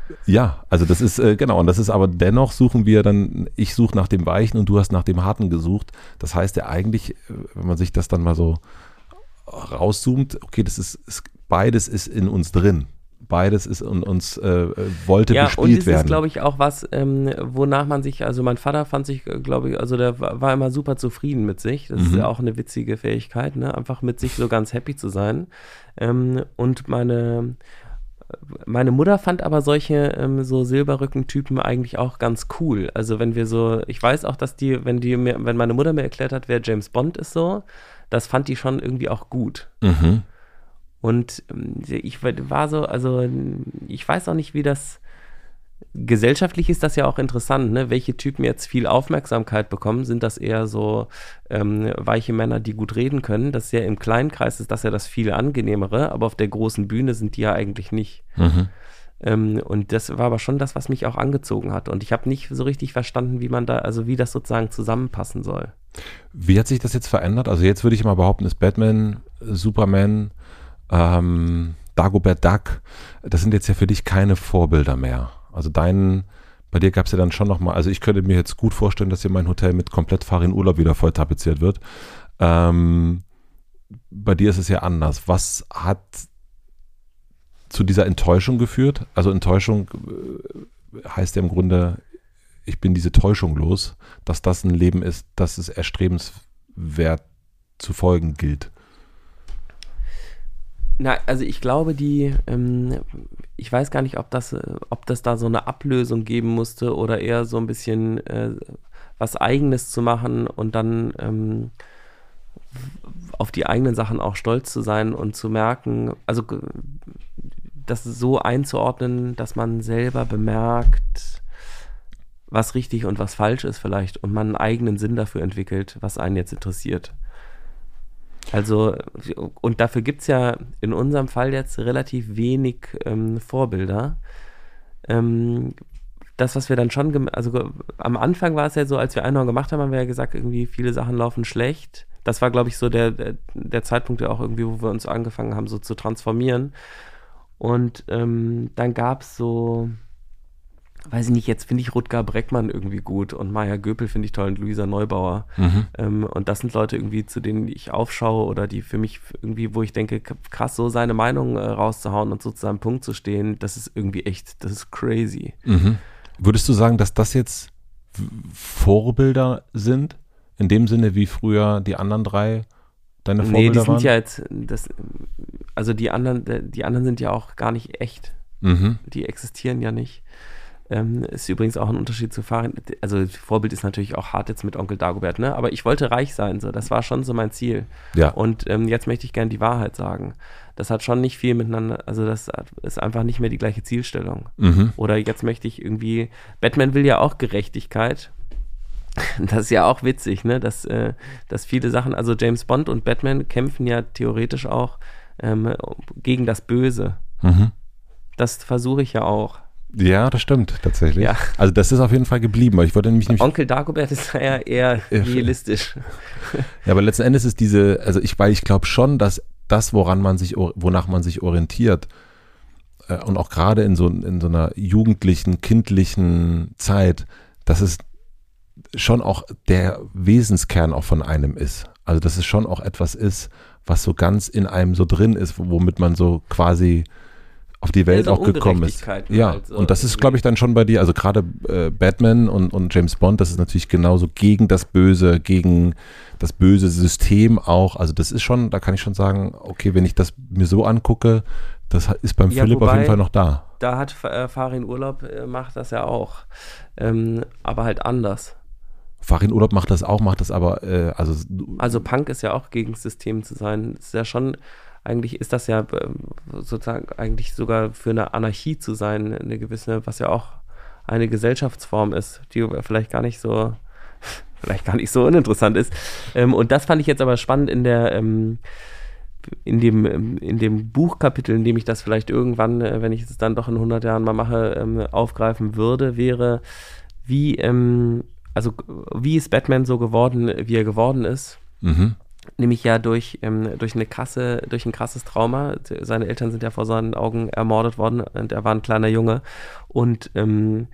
Ja, also das ist, äh, genau, und das ist aber dennoch suchen wir dann, ich suche nach dem Weichen und du hast nach dem Harten gesucht. Das heißt ja eigentlich, äh, wenn man sich das dann mal so rauszoomt, okay, das ist, ist beides ist in uns drin. Beides ist in uns, äh, wollte Ja, bespielt und es werden. ist, glaube ich, auch was, ähm, wonach man sich, also mein Vater fand sich, glaube ich, also der war war immer super zufrieden mit sich. Das ist Mhm. ja auch eine witzige Fähigkeit, ne? Einfach mit sich so ganz happy zu sein. Ähm, und meine, meine Mutter fand aber solche ähm, so Silberrücken-Typen eigentlich auch ganz cool. Also wenn wir so, ich weiß auch, dass die, wenn die mir, wenn meine Mutter mir erklärt hat, wer James Bond ist so, das fand die schon irgendwie auch gut. Mhm. Und ähm, ich war so, also ich weiß auch nicht, wie das gesellschaftlich ist das ja auch interessant, ne? Welche Typen jetzt viel Aufmerksamkeit bekommen, sind das eher so ähm, weiche Männer, die gut reden können. Das ist ja im kleinen Kreis ist das ja das viel angenehmere, aber auf der großen Bühne sind die ja eigentlich nicht. Mhm. Ähm, und das war aber schon das, was mich auch angezogen hat. Und ich habe nicht so richtig verstanden, wie man da, also wie das sozusagen zusammenpassen soll. Wie hat sich das jetzt verändert? Also jetzt würde ich mal behaupten, ist Batman, Superman, ähm, Dagobert Duck, das sind jetzt ja für dich keine Vorbilder mehr. Also dein, bei dir gab es ja dann schon nochmal, also ich könnte mir jetzt gut vorstellen, dass hier mein Hotel mit komplett Farin Urlaub wieder voll tapeziert wird. Ähm, bei dir ist es ja anders. Was hat zu dieser Enttäuschung geführt? Also Enttäuschung äh, heißt ja im Grunde, ich bin diese Täuschung los, dass das ein Leben ist, das es erstrebenswert zu folgen gilt. Na, also ich glaube, die, ähm, ich weiß gar nicht, ob das, äh, ob das da so eine Ablösung geben musste oder eher so ein bisschen äh, was Eigenes zu machen und dann ähm, auf die eigenen Sachen auch stolz zu sein und zu merken, also g- das so einzuordnen, dass man selber bemerkt, was richtig und was falsch ist vielleicht und man einen eigenen Sinn dafür entwickelt, was einen jetzt interessiert. Also, und dafür gibt es ja in unserem Fall jetzt relativ wenig ähm, Vorbilder. Ähm, das, was wir dann schon, gem- also ge- am Anfang war es ja so, als wir Einhorn gemacht haben, haben wir ja gesagt, irgendwie viele Sachen laufen schlecht. Das war, glaube ich, so der, der, der Zeitpunkt ja auch irgendwie, wo wir uns angefangen haben, so zu transformieren. Und ähm, dann gab es so, weiß ich nicht, jetzt finde ich Rutger Breckmann irgendwie gut und Maya Göpel finde ich toll und Luisa Neubauer. Mhm. Ähm, und das sind Leute irgendwie, zu denen ich aufschaue oder die für mich irgendwie, wo ich denke, krass, so seine Meinung äh, rauszuhauen und so zu seinem Punkt zu stehen, das ist irgendwie echt, das ist crazy. Mhm. Würdest du sagen, dass das jetzt v- Vorbilder sind? In dem Sinne, wie früher die anderen drei deine Nee, Vorbilder die sind waren? ja jetzt, das, also die anderen, die anderen sind ja auch gar nicht echt. Mhm. Die existieren ja nicht. Ähm, ist übrigens auch ein Unterschied zu Farin. Also Vorbild ist natürlich auch hart jetzt mit Onkel Dagobert, ne? Aber ich wollte reich sein, so. Das war schon so mein Ziel. Ja. Und ähm, jetzt möchte ich gerne die Wahrheit sagen. Das hat schon nicht viel miteinander, also das ist einfach nicht mehr die gleiche Zielstellung. Mhm. Oder jetzt möchte ich irgendwie, Batman will ja auch Gerechtigkeit. Das ist ja auch witzig, ne? Dass, äh, dass viele Sachen, also James Bond und Batman kämpfen ja theoretisch auch ähm, gegen das Böse. Mhm. Das versuche ich ja auch. Ja, das stimmt tatsächlich. Ja. Also das ist auf jeden Fall geblieben, weil ich wollte nämlich, nämlich Onkel Dagobert ist ja eher Ja, nihilistisch. ja, aber letzten Endes ist diese, also ich, weil ich glaube schon, dass das, woran man sich, wonach man sich orientiert äh, und auch gerade in so, in so einer jugendlichen, kindlichen Zeit, dass es schon auch der Wesenskern auch von einem ist. Also dass es schon auch etwas ist, was so ganz in einem so drin ist, womit man so quasi auf die Welt Ja, so auch gekommen ist. Ungerechtigkeiten Ja, halt so und das ist, irgendwie. glaube ich, dann schon bei dir, also gerade äh, Batman und, und James Bond, das ist natürlich genauso gegen das Böse, gegen das böse System auch. Also das ist schon, da kann ich schon sagen, okay, wenn ich das mir so angucke, das ist beim Ja, Philipp auf jeden wobei- Fall noch da. Da hat äh, Farin Urlaub, äh, macht das ja auch. Ähm, aber halt anders. Farin Urlaub macht das auch, macht das aber, äh, also Also Punk ist ja auch gegen das System zu sein. Ist ja schon, eigentlich ist das ja ähm, sozusagen eigentlich sogar für eine Anarchie zu sein, eine gewisse, was ja auch eine Gesellschaftsform ist, die vielleicht gar nicht so, vielleicht gar nicht so uninteressant ist. Ähm, und das fand ich jetzt aber spannend in der, ähm, in dem, ähm, in dem Buchkapitel, in dem ich das vielleicht irgendwann, äh, wenn ich es dann doch in hundert Jahren mal mache, ähm, aufgreifen würde, wäre, wie, ähm, also wie ist Batman so geworden, wie er geworden ist? mhm. nämlich ja durch, ähm, durch eine krasse, durch ein krasses Trauma. Seine Eltern sind ja vor seinen Augen ermordet worden und er war ein kleiner Junge. Und ähm,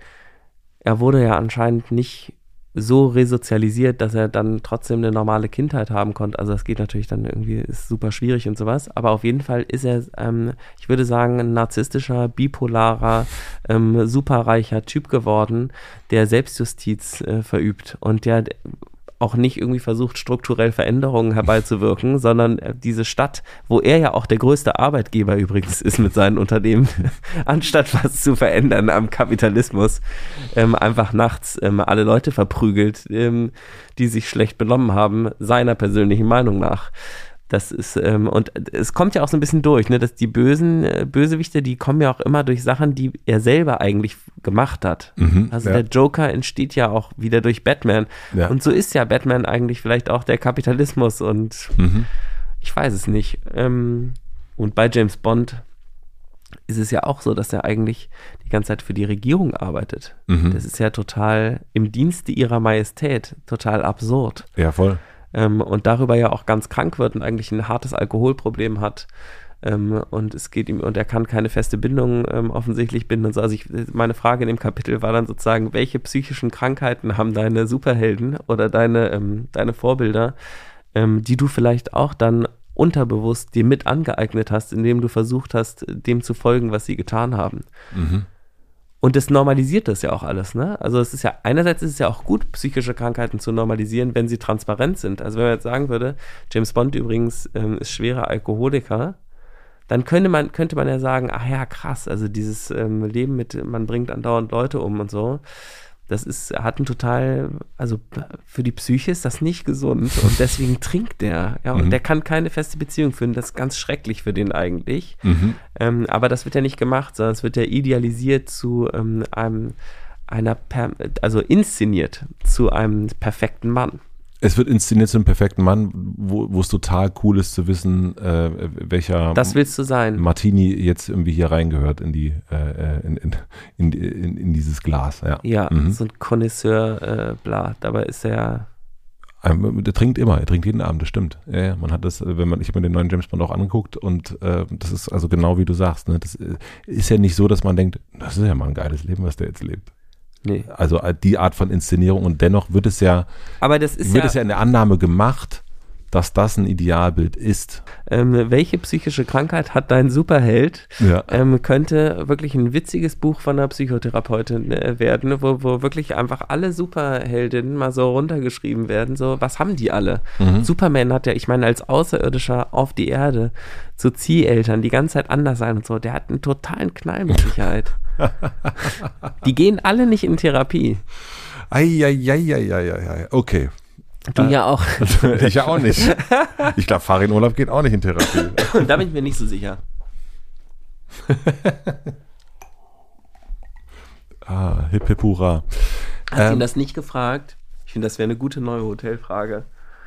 er wurde ja anscheinend nicht so resozialisiert, dass er dann trotzdem eine normale Kindheit haben konnte. Also das geht natürlich dann irgendwie, ist super schwierig und sowas. Aber auf jeden Fall ist er, ähm, ich würde sagen, ein narzisstischer, bipolarer, ähm, superreicher Typ geworden, der Selbstjustiz äh, verübt und der auch nicht irgendwie versucht, strukturell Veränderungen herbeizuwirken, sondern diese Stadt, wo er ja auch der größte Arbeitgeber übrigens ist mit seinen Unternehmen, anstatt was zu verändern am Kapitalismus, ähm, einfach nachts ähm, alle Leute verprügelt, ähm, die sich schlecht benommen haben, seiner persönlichen Meinung nach. Das ist, ähm, und es kommt ja auch so ein bisschen durch, ne, dass die bösen äh, Bösewichte, die kommen ja auch immer durch Sachen, die er selber eigentlich gemacht hat. Mhm, also ja. der Joker entsteht ja auch wieder durch Batman. Ja. Und so ist ja Batman eigentlich vielleicht auch der Kapitalismus und Mhm. ich weiß es nicht. Ähm, und bei James Bond ist es ja auch so, dass er eigentlich die ganze Zeit für die Regierung arbeitet. Mhm. Das ist ja total im Dienste ihrer Majestät, total absurd. Ja, voll. Ähm, und darüber ja auch ganz krank wird und eigentlich ein hartes Alkoholproblem hat. Ähm, und es geht ihm, und er kann keine feste Bindung ähm, offensichtlich binden und so. Also ich, meine Frage in dem Kapitel war dann sozusagen, welche psychischen Krankheiten haben deine Superhelden oder deine, ähm, deine Vorbilder, ähm, die du vielleicht auch dann unterbewusst dir mit angeeignet hast, indem du versucht hast, dem zu folgen, was sie getan haben. Mhm. Und das normalisiert das ja auch alles, ne? Also es ist ja, einerseits ist es ja auch gut, psychische Krankheiten zu normalisieren, wenn sie transparent sind. Also wenn man jetzt sagen würde, James Bond übrigens ähm, ist schwerer Alkoholiker, dann könnte man, könnte man ja sagen, ach ja, krass, also dieses ähm, Leben mit, man bringt andauernd Leute um und so, das ist, hat ein total, also für die Psyche ist das nicht gesund und deswegen trinkt der, ja, und Mhm. der kann keine feste Beziehung führen, das ist ganz schrecklich für den eigentlich. Mhm. Ähm, aber das wird ja nicht gemacht, sondern es wird ja idealisiert zu ähm, einem, einer, per, also inszeniert zu einem perfekten Mann. Es wird inszeniert zum perfekten Mann, wo wo es total cool ist zu wissen, äh, welcher Das willst du sein. Martini jetzt irgendwie hier reingehört in die äh, in, in, in, in, in dieses Glas. Ja, Ja, Mhm. so ein Connoisseur, äh, bla. Dabei ist er, Ähm, Der trinkt immer, er trinkt jeden Abend, das stimmt. Ja, ja, man hat das, äh, wenn man, ich habe mir den neuen James Bond auch angeguckt und äh, das ist also genau wie du sagst, ne? Das äh, ist ja nicht so, dass man denkt, das ist ja mal ein geiles Leben, was der jetzt lebt. nee. Also äh, die Art von Inszenierung und dennoch wird es ja, Aber das ist wird ja, es ja in der Annahme gemacht, dass das ein Idealbild ist. ähm, welche psychische Krankheit hat dein Superheld? Ja. Ähm, könnte wirklich ein witziges Buch von einer Psychotherapeutin äh, werden, wo, wo wirklich einfach alle Superheldinnen mal so runtergeschrieben werden, so, was haben die alle? Mhm. Superman hat ja, ich meine, als Außerirdischer auf die Erde zu Zieheltern die ganze Zeit anders sein und so, der hat einen totalen Knall mit Sicherheit. Die gehen alle nicht in Therapie. Eieieiei, okay. Du ja auch. Ich ja auch nicht. Ich glaube, Farin Urlaub geht auch nicht in Therapie. Da bin ich mir nicht so sicher. Ah, hip hip hurra. Hast du Ähm, ihn das nicht gefragt? Ich finde, das wäre eine gute neue Hotelfrage.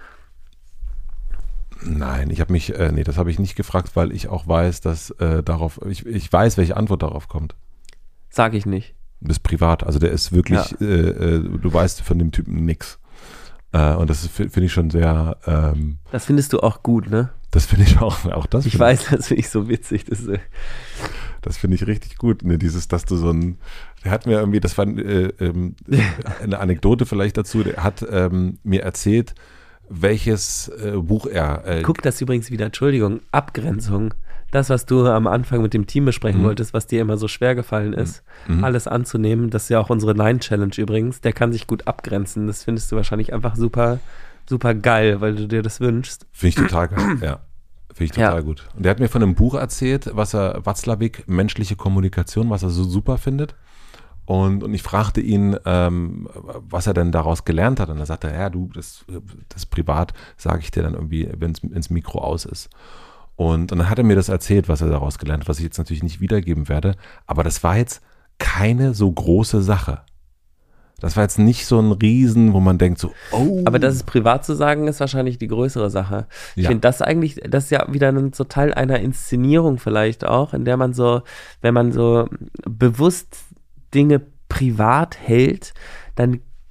Nein, ich habe mich, äh, nee, das habe ich nicht gefragt, weil ich auch weiß, dass äh, darauf, ich, ich weiß, welche Antwort darauf kommt. Sag ich nicht. Das ist privat, also der ist wirklich, Ja. äh, äh, du weißt von dem Typen nix. Äh, und das finde ich schon sehr, ähm, Das findest du auch gut, ne? das finde ich auch, auch das Ich finde weiß, das finde ich so witzig. Das, äh, Das finde ich richtig gut, ne, dieses, dass du so ein, der hat mir irgendwie, das war äh, ähm, eine Anekdote vielleicht dazu, der hat ähm, mir erzählt, welches äh, Buch er, äh, guck das übrigens wieder, Entschuldigung, Abgrenzung. Das, was du am Anfang mit dem Team besprechen Mhm. wolltest, was dir immer so schwer gefallen ist, Mhm. alles anzunehmen, das ist ja auch unsere Nine-Challenge übrigens, der kann sich gut abgrenzen. Das findest du wahrscheinlich einfach super, super geil, weil du dir das wünschst. finde ich total geil, ja. Finde ich total Ja. gut. Und der hat mir von einem Buch erzählt, was er, Watzlawick, menschliche Kommunikation, was er so super findet. Und, und ich fragte ihn, ähm, was er denn daraus gelernt hat. Und er sagte, ja, du, das, das privat sage ich dir dann irgendwie, wenn ins Mikro aus ist. Und, und dann hat er mir das erzählt, was er daraus gelernt hat, was ich jetzt natürlich nicht wiedergeben werde. Aber das war jetzt keine so große Sache. Das war jetzt nicht so ein Riesen, wo man denkt so, oh. Aber das ist privat zu sagen, ist wahrscheinlich die größere Sache. Ich Ja. finde das eigentlich, das ist ja wieder ein, so Teil einer Inszenierung vielleicht auch, in der man so, wenn man so bewusst Dinge privat hält, dann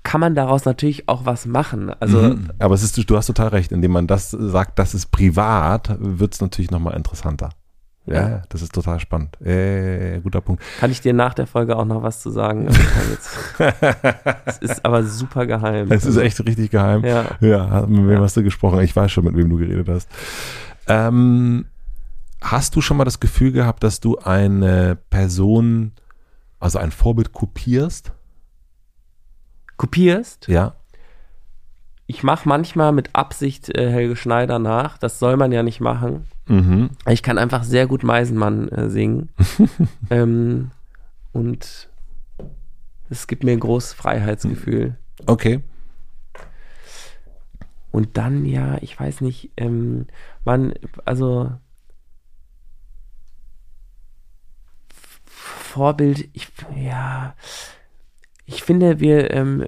kann man daraus natürlich auch was machen. Also, mhm. Aber es ist, du hast total recht, indem man das sagt, das ist privat, wird es natürlich nochmal interessanter. Ja, ja, das ist total spannend. Äh, guter Punkt. Kann ich dir nach der Folge auch noch was zu sagen? Es ist aber super geheim. Es ist echt richtig geheim. Ja. Ja, mit wem ja. hast du gesprochen? Ich weiß schon, mit wem du geredet hast. Ähm, hast du schon mal das Gefühl gehabt, dass du eine Person, also ein Vorbild kopierst? Kopierst? Ja. Ich mache manchmal mit Absicht äh, Helge Schneider nach. Das soll man ja nicht machen. Mhm. Ich kann einfach sehr gut Meisenmann äh, singen. ähm, und es gibt mir ein großes Freiheitsgefühl. Okay. Und dann, ja, ich weiß nicht, ähm, man, also Vorbild, ich, ja, ich finde, wir, ähm,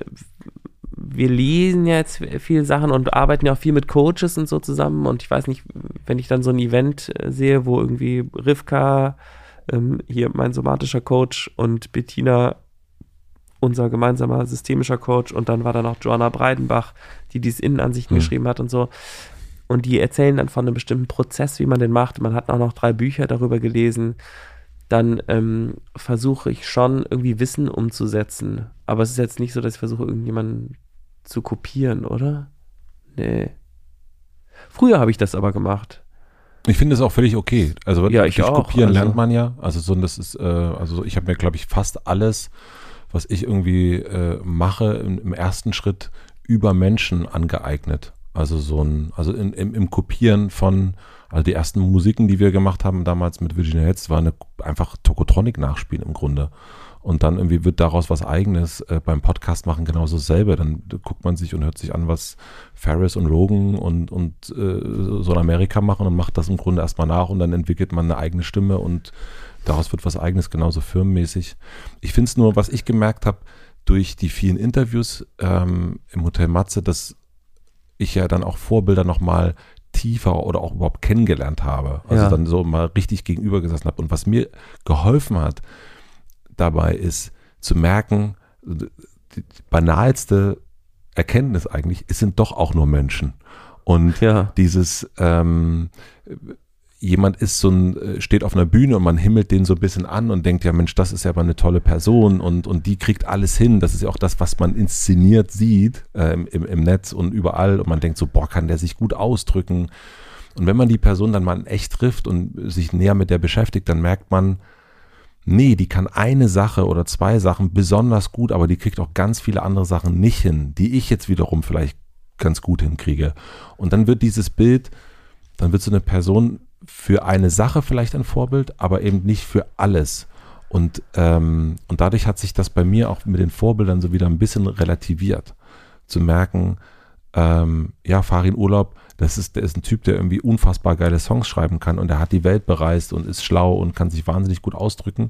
wir lesen ja jetzt viele Sachen und arbeiten ja auch viel mit Coaches und so zusammen und ich weiß nicht, wenn ich dann so ein Event äh, sehe, wo irgendwie Rivka, ähm, hier mein somatischer Coach und Bettina, unser gemeinsamer systemischer Coach und dann war da noch Joanna Breidenbach, die diese Innenansichten mhm. geschrieben hat und so und die erzählen dann von einem bestimmten Prozess, wie man den macht. Man hat auch noch drei Bücher darüber gelesen. Dann ähm, versuche ich schon irgendwie Wissen umzusetzen. Aber es ist jetzt nicht so, dass ich versuche, irgendjemanden zu kopieren, oder? Nee. Früher habe ich das aber gemacht. Ich finde es auch völlig okay. Also ja, ich durch auch. Kopieren also. lernt man ja. Also so, das ist, äh, also ich habe mir, glaube ich, fast alles, was ich irgendwie äh, mache, im, im ersten Schritt über Menschen angeeignet. Also so ein, also in, im, im Kopieren von, also die ersten Musiken, die wir gemacht haben damals mit Virginia Hits, war eine einfach Tokotronic nachspielen im Grunde. Und dann irgendwie wird daraus was Eigenes äh, beim Podcast machen genauso dasselbe. Dann guckt man sich und hört sich an, was Ferris und Rogan und, und äh, so in Amerika machen und macht das im Grunde erstmal nach und dann entwickelt man eine eigene Stimme und daraus wird was Eigenes, genauso firmenmäßig. Ich finde es nur, was ich gemerkt habe, durch die vielen Interviews ähm, im Hotel Matze, dass ich ja dann auch Vorbilder nochmal tiefer oder auch überhaupt kennengelernt habe. Also ja. dann so mal richtig gegenüber gesessen habe. Und was mir geholfen hat dabei ist, zu merken, die banalste Erkenntnis eigentlich, es sind doch auch nur Menschen. Und ja. dieses ähm, jemand ist so ein, steht auf einer Bühne und man himmelt den so ein bisschen an und denkt, ja Mensch, das ist ja aber eine tolle Person und, und die kriegt alles hin. Das ist ja auch das, was man inszeniert sieht äh, im, im Netz und überall und man denkt so, boah, kann der sich gut ausdrücken. Und wenn man die Person dann mal in echt trifft und sich näher mit der beschäftigt, dann merkt man, nee, die kann eine Sache oder zwei Sachen besonders gut, aber die kriegt auch ganz viele andere Sachen nicht hin, die ich jetzt wiederum vielleicht ganz gut hinkriege. Und dann wird dieses Bild, dann wird so eine Person für eine Sache vielleicht ein Vorbild, aber eben nicht für alles. Und, ähm, und dadurch hat sich das bei mir auch mit den Vorbildern so wieder ein bisschen relativiert. Zu merken, ähm, ja, Farin Urlaub, das ist, der ist ein Typ, der irgendwie unfassbar geile Songs schreiben kann und der hat die Welt bereist und ist schlau und kann sich wahnsinnig gut ausdrücken.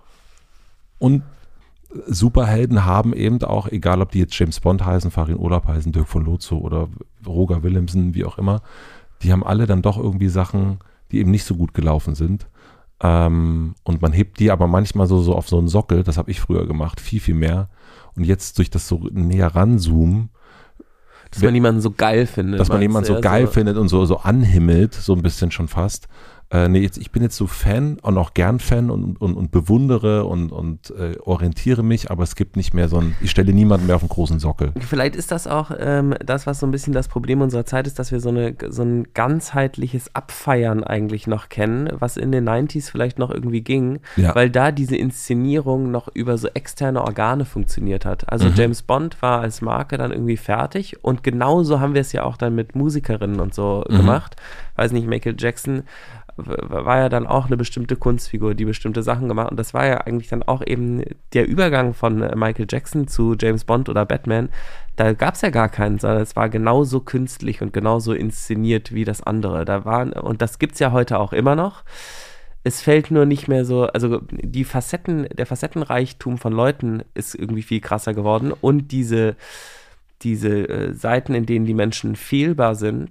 Und Superhelden haben eben auch, egal ob die jetzt James Bond heißen, Farin Urlaub heißen, Dirk von Lozo oder Roger Willemsen, wie auch immer, die haben alle dann doch irgendwie Sachen, die eben nicht so gut gelaufen sind. Ähm, und man hebt die aber manchmal so, so auf so einen Sockel, das habe ich früher gemacht, viel, viel mehr. Und jetzt durch das so näher ranzoomen, dass man jemanden so geil findet. Dass man jemanden so geil so findet und so, so anhimmelt, so ein bisschen schon fast. Äh, nee, jetzt, ich bin jetzt so Fan und auch gern Fan und, und, und bewundere und, und äh, orientiere mich, aber es gibt nicht mehr so ein, ich stelle niemanden mehr auf einen großen Sockel. Vielleicht ist das auch ähm, das, was so ein bisschen das Problem unserer Zeit ist, dass wir so, eine, so ein ganzheitliches Abfeiern eigentlich noch kennen, was in den neunziger vielleicht noch irgendwie ging, ja. weil da diese Inszenierung noch über so externe Organe funktioniert hat. Also mhm. James Bond war als Marke dann irgendwie fertig und genauso haben wir es ja auch dann mit Musikerinnen und so mhm. gemacht. Weiß nicht, Michael Jackson war ja dann auch eine bestimmte Kunstfigur, die bestimmte Sachen gemacht und das war ja eigentlich dann auch eben der Übergang von Michael Jackson zu James Bond oder Batman, da gab es ja gar keinen, sondern es war genauso künstlich und genauso inszeniert wie das andere. Da waren, und das gibt es ja heute auch immer noch. Es fällt nur nicht mehr so, also die Facetten, der Facettenreichtum von Leuten ist irgendwie viel krasser geworden und diese, diese äh, Seiten, in denen die Menschen fehlbar sind,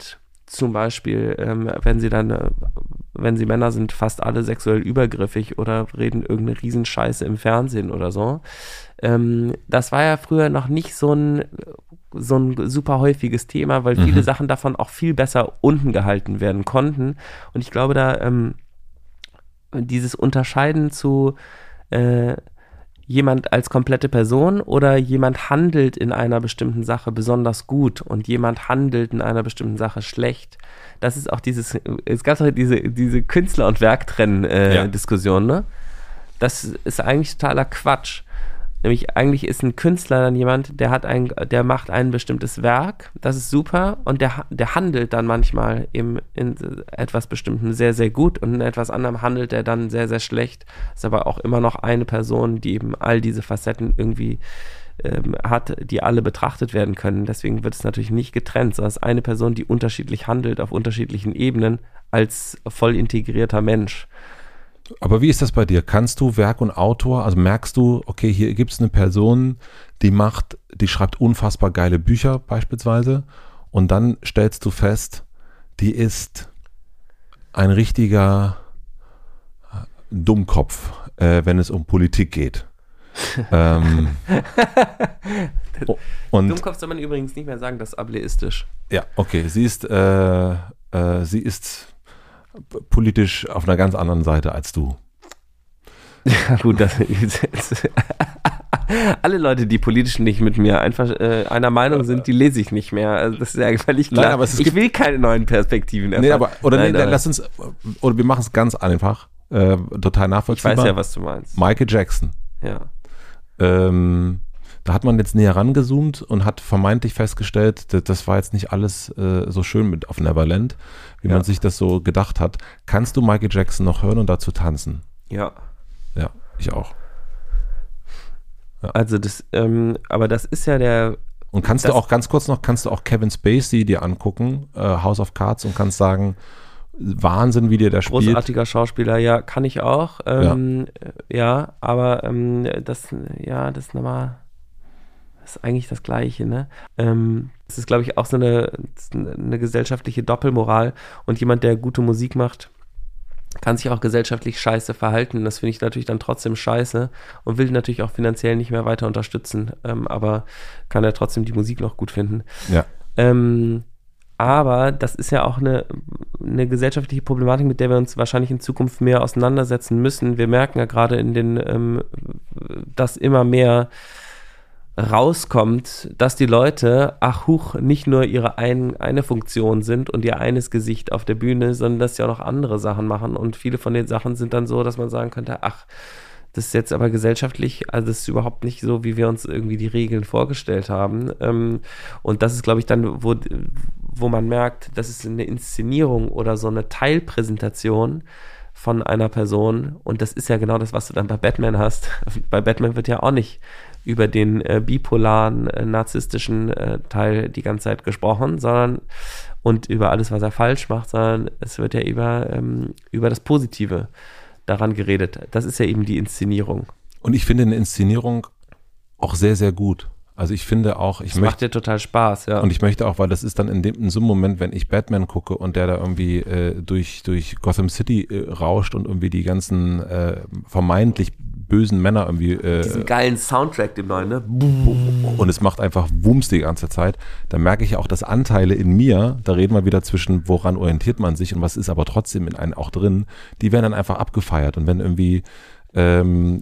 zum Beispiel, ähm, wenn sie dann, äh, wenn sie Männer sind, fast alle sexuell übergriffig oder reden irgendeine Riesenscheiße im Fernsehen oder so. Ähm, das war ja früher noch nicht so ein, so ein super häufiges Thema, weil mhm. viele Sachen davon auch viel besser unten gehalten werden konnten. Und ich glaube, da ähm, dieses Unterscheiden zu äh, jemand als komplette Person oder jemand handelt in einer bestimmten Sache besonders gut und jemand handelt in einer bestimmten Sache schlecht. Das ist auch dieses, es gab doch diese, diese Künstler- und Werktrennen-Diskussion, äh, ja. ne? Das ist eigentlich totaler Quatsch. Nämlich eigentlich ist ein Künstler dann jemand, der hat ein, der macht ein bestimmtes Werk, das ist super und der, der handelt dann manchmal eben in etwas Bestimmtem sehr, sehr gut und in etwas anderem handelt er dann sehr, sehr schlecht. Ist aber auch immer noch eine Person, die eben all diese Facetten irgendwie ähm, hat, die alle betrachtet werden können. Deswegen wird es natürlich nicht getrennt, sondern es ist eine Person, die unterschiedlich handelt auf unterschiedlichen Ebenen als voll integrierter Mensch. Aber wie ist das bei dir? Kannst du Werk und Autor, also merkst du, okay, hier gibt es eine Person, die macht, die schreibt unfassbar geile Bücher beispielsweise und dann stellst du fest, die ist ein richtiger Dummkopf, äh, wenn es um Politik geht. ähm, und Dummkopf soll man übrigens nicht mehr sagen, das ist ableistisch. Ja, okay, sie ist, äh, äh, sie ist politisch auf einer ganz anderen Seite als du. Ja gut, das alle Leute, die politisch nicht mit mir einfach äh, einer Meinung sind, die lese ich nicht mehr. Also das ist ja völlig klar. Nein, aber es ich will keine neuen Perspektiven erfahren. Nee, aber, oder Nein, nee, lass uns, oder wir machen es ganz einfach, äh, total nachvollziehbar. Ich weiß ja, was du meinst. Michael Jackson. Ja. Ähm, da hat man jetzt näher rangezoomt und hat vermeintlich festgestellt, das, das war jetzt nicht alles äh, so schön mit auf Neverland, wie ja. man sich das so gedacht hat. Kannst du Michael Jackson noch hören und dazu tanzen? Ja. Ja, ich auch. Ja. Also das, ähm, aber das ist ja der... Und kannst du auch, ganz kurz noch, kannst du auch Kevin Spacey dir angucken, äh, House of Cards, und kannst sagen, Wahnsinn, wie dir der spielt. Großartiger Schauspieler, ja, kann ich auch. Ähm, ja. ja, aber ähm, das, ja, das ist nochmal... Das ist eigentlich das Gleiche, ne? Ähm, das ist, glaube ich, auch so eine, eine gesellschaftliche Doppelmoral. Und jemand, der gute Musik macht, kann sich auch gesellschaftlich scheiße verhalten. Das finde ich natürlich dann trotzdem scheiße und will natürlich auch finanziell nicht mehr weiter unterstützen. Ähm, aber kann er trotzdem die Musik noch gut finden. Ja. Ähm, aber das ist ja auch eine, eine gesellschaftliche Problematik, mit der wir uns wahrscheinlich in Zukunft mehr auseinandersetzen müssen. Wir merken ja gerade in den, ähm, dass immer mehr rauskommt, dass die Leute, ach huch, nicht nur ihre ein, eine Funktion sind und ihr eines Gesicht auf der Bühne, sondern dass sie auch noch andere Sachen machen. Und viele von den Sachen sind dann so, dass man sagen könnte, ach, das ist jetzt aber gesellschaftlich, also das ist überhaupt nicht so, wie wir uns irgendwie die Regeln vorgestellt haben. Und das ist, glaube ich, dann, wo, wo man merkt, das ist eine Inszenierung oder so eine Teilpräsentation von einer Person. Und das ist ja genau das, was du dann bei Batman hast. Bei Batman wird ja auch nicht über den äh, bipolaren, äh, narzisstischen äh, Teil die ganze Zeit gesprochen, sondern und über alles, was er falsch macht, sondern es wird ja über, ähm, über das Positive daran geredet. Das ist ja eben die Inszenierung. Und ich finde eine Inszenierung auch sehr, sehr gut. Also ich finde auch, ich das möchte, macht dir total Spaß, ja. Und ich möchte auch, weil das ist dann in dem in so einem Moment, wenn ich Batman gucke und der da irgendwie äh, durch, durch Gotham City äh, rauscht und irgendwie die ganzen äh, vermeintlich bösen Männer irgendwie äh, diesen geilen Soundtrack, dem neuen, ne? Und es macht einfach Wumms die ganze Zeit. Da merke ich auch, dass Anteile in mir, da reden wir wieder zwischen, woran orientiert man sich und was ist aber trotzdem in einem auch drin, die werden dann einfach abgefeiert. Und wenn irgendwie ähm,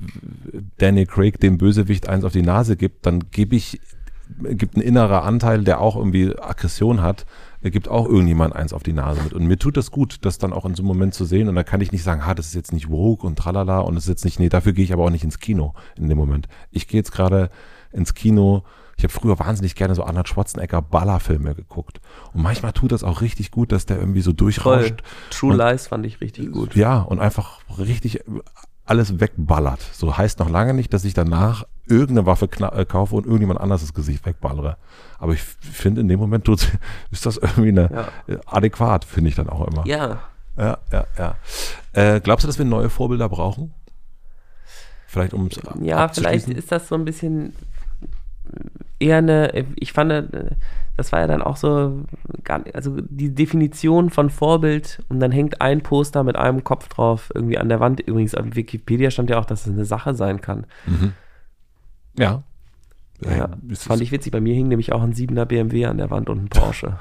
Daniel Craig dem Bösewicht eins auf die Nase gibt, dann gebe ich, gibt ein innerer Anteil, der auch irgendwie Aggression hat, gibt auch irgendjemand eins auf die Nase mit. Und mir tut das gut, das dann auch in so einem Moment zu sehen. Und da kann ich nicht sagen, ha, das ist jetzt nicht woke und tralala und das ist jetzt nicht, nee, dafür gehe ich aber auch nicht ins Kino in dem Moment. Ich gehe jetzt gerade ins Kino. Ich habe früher wahnsinnig gerne so Arnold Schwarzenegger Ballerfilme geguckt. Und manchmal tut das auch richtig gut, dass der irgendwie so durchrauscht. True und, Lies fand ich richtig gut. Ja, und einfach richtig alles wegballert. So heißt noch lange nicht, dass ich danach irgendeine Waffe kna- kaufe und irgendjemand anderes das Gesicht wegballere. Aber ich finde, in dem Moment tut's, ist das irgendwie eine ja. adäquat, finde ich dann auch immer. Ja. Ja, ja, ja. Äh, glaubst du, dass wir neue Vorbilder brauchen? Vielleicht um es Ja, vielleicht ist das so ein bisschen, eher eine, ich fand, das war ja dann auch so, also die Definition von Vorbild und dann hängt ein Poster mit einem Kopf drauf irgendwie an der Wand. Übrigens, auf Wikipedia stand ja auch, dass es eine Sache sein kann. Mhm. Ja. Ja, das fand ich witzig. Bei mir hing nämlich auch ein siebener B M W an der Wand und ein Porsche.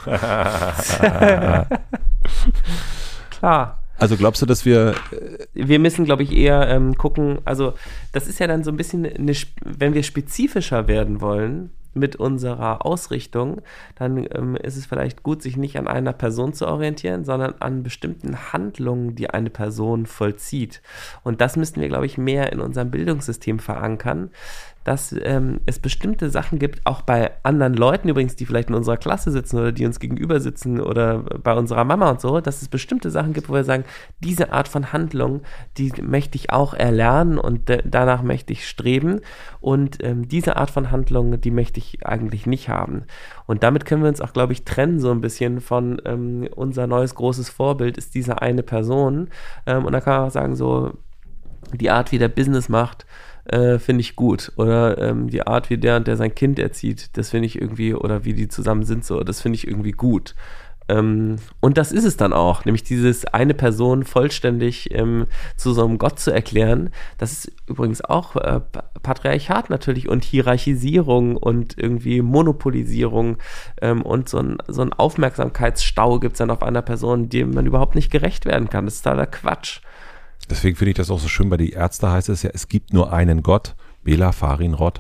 Klar. Also glaubst du, dass wir... Wir müssen, glaube ich, eher ähm, gucken, also das ist ja dann so ein bisschen, eine, wenn wir spezifischer werden wollen mit unserer Ausrichtung, dann ähm, ist es vielleicht gut, sich nicht an einer Person zu orientieren, sondern an bestimmten Handlungen, die eine Person vollzieht. Und das müssten wir, glaube ich, mehr in unserem Bildungssystem verankern, dass ähm, es bestimmte Sachen gibt, auch bei anderen Leuten übrigens, die vielleicht in unserer Klasse sitzen oder die uns gegenüber sitzen oder bei unserer Mama und so, dass es bestimmte Sachen gibt, wo wir sagen, diese Art von Handlung, die möchte ich auch erlernen und de- danach möchte ich streben und ähm, diese Art von Handlung, die möchte ich eigentlich nicht haben. Und damit können wir uns auch, glaube ich, trennen so ein bisschen von ähm, unser neues großes Vorbild ist diese eine Person ähm, und da kann man auch sagen, so die Art, wie der Business macht, Äh, finde ich gut. Oder ähm, die Art, wie der und der sein Kind erzieht, das finde ich irgendwie, oder wie die zusammen sind, so, das finde ich irgendwie gut. Ähm, und das ist es dann auch, nämlich dieses eine Person vollständig ähm, zu so einem Gott zu erklären, das ist übrigens auch äh, Patriarchat natürlich und Hierarchisierung und irgendwie Monopolisierung ähm, und so ein, so ein Aufmerksamkeitsstau gibt es dann auf einer Person, dem man überhaupt nicht gerecht werden kann. Das ist totaler Quatsch. Deswegen finde ich das auch so schön, bei die Ärzte heißt es ja, es gibt nur einen Gott, Bela Farin Rott.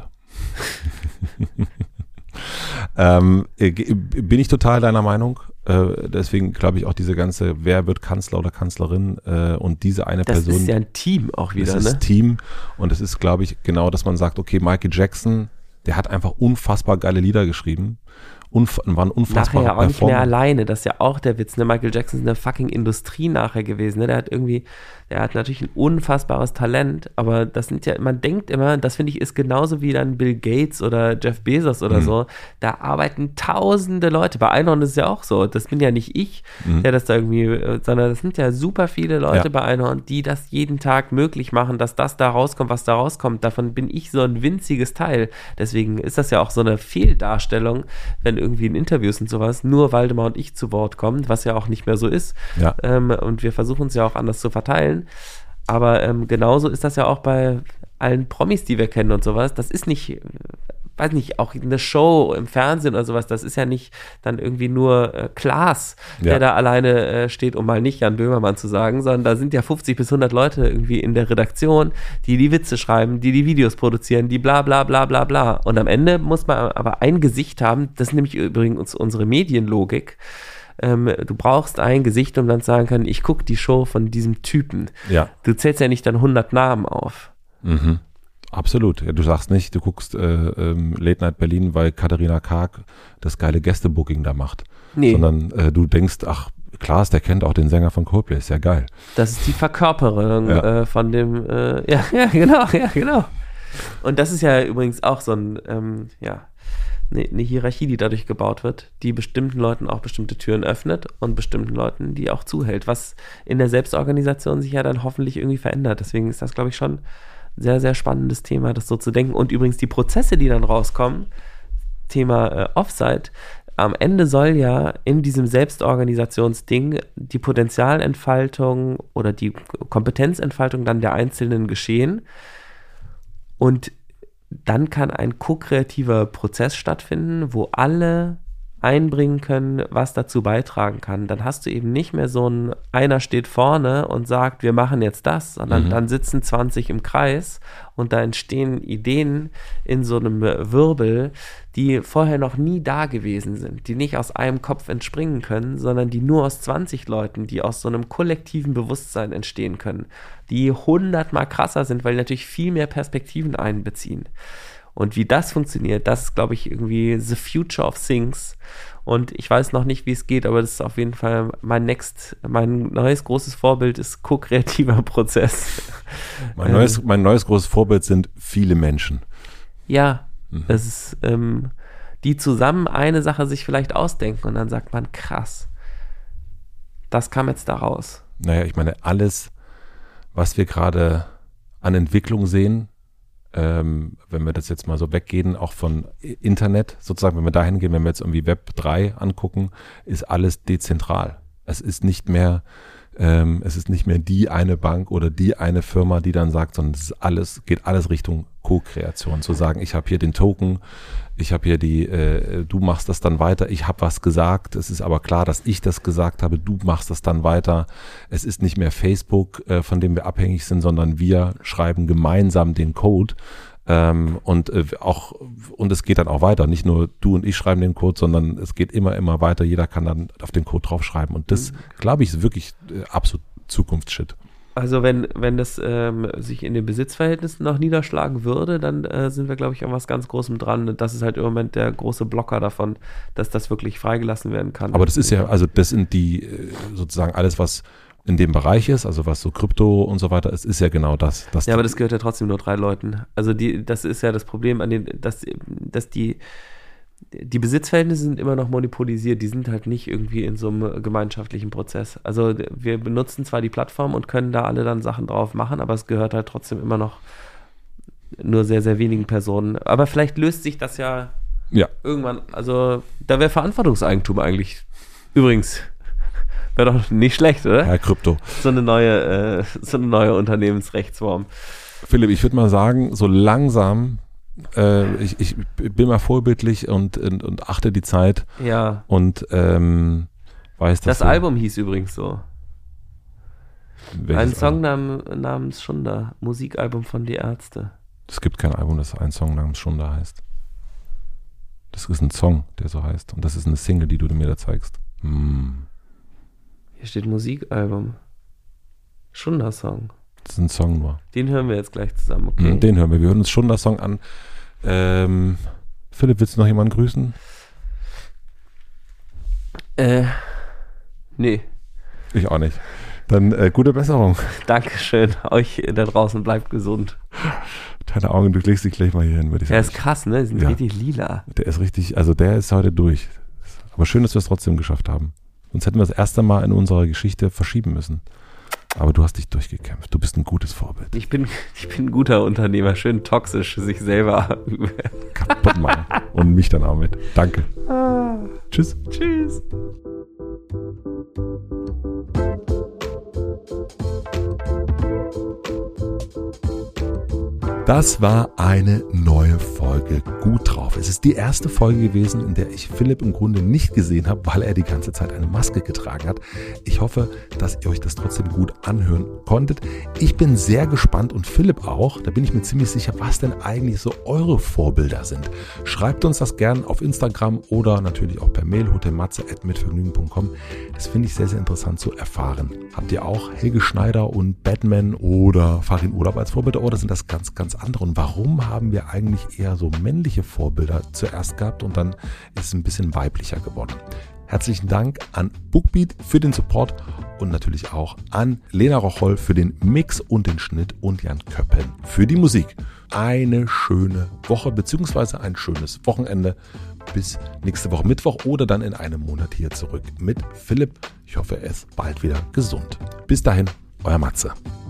ähm, bin ich total deiner Meinung. Äh, deswegen glaube ich auch diese ganze, wer wird Kanzler oder Kanzlerin äh, und diese eine das Person. Das ist ja ein Team auch wieder, das ne? ist Team und es ist, glaube ich, genau, dass man sagt, okay, Michael Jackson, der hat einfach unfassbar geile Lieder geschrieben. Unf- war ein unfassbarer Nachher auch nicht Performer. mehr alleine, das ist ja auch der Witz, ne? Michael Jackson ist eine fucking Industrie nachher gewesen, ne? Der hat irgendwie, der hat natürlich ein unfassbares Talent, aber das sind ja, man denkt immer, das finde ich ist genauso wie dann Bill Gates oder Jeff Bezos oder Mhm. so, da arbeiten tausende Leute, bei Einhorn ist es ja auch so, das bin ja nicht ich, Mhm. der das da irgendwie, sondern das sind ja super viele Leute Ja. bei Einhorn, die das jeden Tag möglich machen, dass das da rauskommt, was da rauskommt, davon bin ich so ein winziges Teil, deswegen ist das ja auch so eine Fehldarstellung, wenn irgendwie in Interviews und sowas nur Waldemar und ich zu Wort kommen, was ja auch nicht mehr so ist. Ja. Ähm, und wir versuchen es ja auch anders zu verteilen. Aber ähm, genauso ist das ja auch bei allen Promis, die wir kennen und sowas. Das ist nicht, weiß nicht, auch eine Show im Fernsehen oder sowas, das ist ja nicht dann irgendwie nur äh, Klaas, der Ja. da alleine äh, steht, um mal nicht Jan Böhmermann zu sagen, sondern da sind ja fünfzig bis hundert Leute irgendwie in der Redaktion, die die Witze schreiben, die die Videos produzieren, die bla bla bla bla bla. Und am Ende muss man aber ein Gesicht haben, das ist nämlich übrigens unsere Medienlogik. Ähm, du brauchst ein Gesicht, um dann zu sagen können, ich gucke die Show von diesem Typen. Ja. Du zählst ja nicht dann hundert Namen auf. Mhm. Absolut. Ja, du sagst nicht, du guckst äh, ähm, Late Night Berlin, weil Katharina Karg das geile Gästebooking da macht. Nee. Sondern äh, du denkst, ach, Klaas, der kennt auch den Sänger von Coldplay, ist ja geil. Das ist die Verkörperung Ja. äh, von dem, äh, ja, ja, genau, ja, genau. Und das ist ja übrigens auch so ein, ähm, ja, eine, eine Hierarchie, die dadurch gebaut wird, die bestimmten Leuten auch bestimmte Türen öffnet und bestimmten Leuten die auch zuhält, was in der Selbstorganisation sich ja dann hoffentlich irgendwie verändert. Deswegen ist das, glaube ich, schon sehr, sehr spannendes Thema, das so zu denken. Und übrigens die Prozesse, die dann rauskommen, Thema äh, Offsite, am Ende soll ja in diesem Selbstorganisationsding die Potenzialentfaltung oder die Kompetenzentfaltung dann der Einzelnen geschehen. Und dann kann ein ko-kreativer Prozess stattfinden, wo alle einbringen können, was dazu beitragen kann. Dann hast du eben nicht mehr so ein, einer steht vorne und sagt, wir machen jetzt das, sondern Mhm. dann sitzen zwanzig im Kreis und da entstehen Ideen in so einem Wirbel, die vorher noch nie da gewesen sind, die nicht aus einem Kopf entspringen können, sondern die nur aus zwanzig Leuten, die aus so einem kollektiven Bewusstsein entstehen können, die hundertmal krasser sind, weil die natürlich viel mehr Perspektiven einbeziehen. Und wie das funktioniert, das ist, glaube ich, irgendwie the future of things. Und ich weiß noch nicht, wie es geht, aber das ist auf jeden Fall mein next, mein neues großes Vorbild ist ko-kreativer Prozess. Mein neues, mein neues großes Vorbild sind viele Menschen. Ja, Mhm. das ist, ähm, die zusammen eine Sache sich vielleicht ausdenken und dann sagt man, krass, das kam jetzt da raus. Naja, ich meine, alles, was wir gerade an Entwicklung sehen, ähm, wenn wir das jetzt mal so weggehen, auch von Internet sozusagen, wenn wir dahin gehen, wenn wir jetzt irgendwie Web drei angucken, ist alles dezentral. Es ist nicht mehr, ähm, es ist nicht mehr die eine Bank oder die eine Firma, die dann sagt, sondern es ist alles, geht alles Richtung Co-Kreation. Zu sagen, ich habe hier den Token, ich habe hier die, äh, du machst das dann weiter, ich habe was gesagt, es ist aber klar, dass ich das gesagt habe, du machst das dann weiter. Es ist nicht mehr Facebook, äh, von dem wir abhängig sind, sondern wir schreiben gemeinsam den Code. Ähm, und äh, auch und es geht dann auch weiter. Nicht nur du und ich schreiben den Code, sondern es geht immer, immer weiter. Jeder kann dann auf den Code draufschreiben. Und das, mhm. glaube ich, ist wirklich äh, absolut Zukunftsshit. Also wenn, wenn das ähm, sich in den Besitzverhältnissen noch niederschlagen würde, dann äh, sind wir, glaube ich, an was ganz Großem dran. Und das ist halt im Moment der große Blocker davon, dass das wirklich freigelassen werden kann. Aber das ist ja, also das sind die sozusagen alles, was in dem Bereich ist, also was so Krypto und so weiter ist, ist ja genau das. das ja, aber das gehört ja trotzdem nur drei Leuten. Also die, das ist ja das Problem an den, dass, dass die Die Besitzverhältnisse sind immer noch monopolisiert, die sind halt nicht irgendwie in so einem gemeinschaftlichen Prozess. Also wir benutzen zwar die Plattform und können da alle dann Sachen drauf machen, aber es gehört halt trotzdem immer noch nur sehr, sehr wenigen Personen. Aber vielleicht löst sich das ja, ja. irgendwann, also da wäre Verantwortungseigentum eigentlich, übrigens, wäre doch nicht schlecht, oder? Ja, Krypto. So eine neue, äh, so eine neue Unternehmensrechtsform. Philipp, ich würde mal sagen, so langsam Äh, ich, ich bin mal vorbildlich und, und, und achte die Zeit. Ja. Und ähm, weiß, dass das du, Album hieß übrigens so. Ein Song nam, namens Schunder. Musikalbum von Die Ärzte. Es gibt kein Album, das ein Song namens Schunder heißt. Das ist ein Song, der so heißt. Und das ist eine Single, die du mir da zeigst. Hm. Hier steht Musikalbum. Schunder-Song. Das ist ein Song nur. Den hören wir jetzt gleich zusammen, okay? Den hören wir. Wir hören uns schon das Song an. Ähm, Philipp, willst du noch jemanden grüßen? Äh, nee. Ich auch nicht. Dann äh, gute Besserung. Dankeschön. Euch da draußen, bleibt gesund. Deine Augen, du legst dich gleich mal hier hin, würde ich sagen. Der ist krass, ne? Die sind ja richtig lila. Der ist richtig, also der ist heute durch. Aber schön, dass wir es trotzdem geschafft haben. Sonst hätten wir das erste Mal in unserer Geschichte verschieben müssen. Aber du hast dich durchgekämpft. Du bist ein gutes Vorbild. Ich bin, ich bin ein guter Unternehmer. Schön toxisch, sich selber kaputt machen. Und mich dann auch mit. Danke. Ah. Tschüss. Tschüss. Das war eine neue Folge Gut drauf. Es ist die erste Folge gewesen, in der ich Philipp im Grunde nicht gesehen habe, weil er die ganze Zeit eine Maske getragen hat. Ich hoffe, dass ihr euch das trotzdem gut anhören konntet. Ich bin sehr gespannt und Philipp auch. Da bin ich mir ziemlich sicher, was denn eigentlich so eure Vorbilder sind. Schreibt uns das gern auf Instagram oder natürlich auch per Mail hotelmatze at mitvergnügen punkt com. Das finde ich sehr, sehr interessant zu erfahren. Habt ihr auch Helge Schneider und Batman oder Farin Urlaub als Vorbilder oder sind das ganz, ganz andere? Und warum haben wir eigentlich eher so männliche Vorbilder zuerst gehabt und dann ist es ein bisschen weiblicher geworden? Herzlichen Dank an Bookbeat für den Support und natürlich auch an Lena Rocholl für den Mix und den Schnitt und Jan Köppen für die Musik. Eine schöne Woche bzw. ein schönes Wochenende. Bis nächste Woche Mittwoch oder dann in einem Monat hier zurück mit Philipp. Ich hoffe, er ist bald wieder gesund. Bis dahin, euer Matze.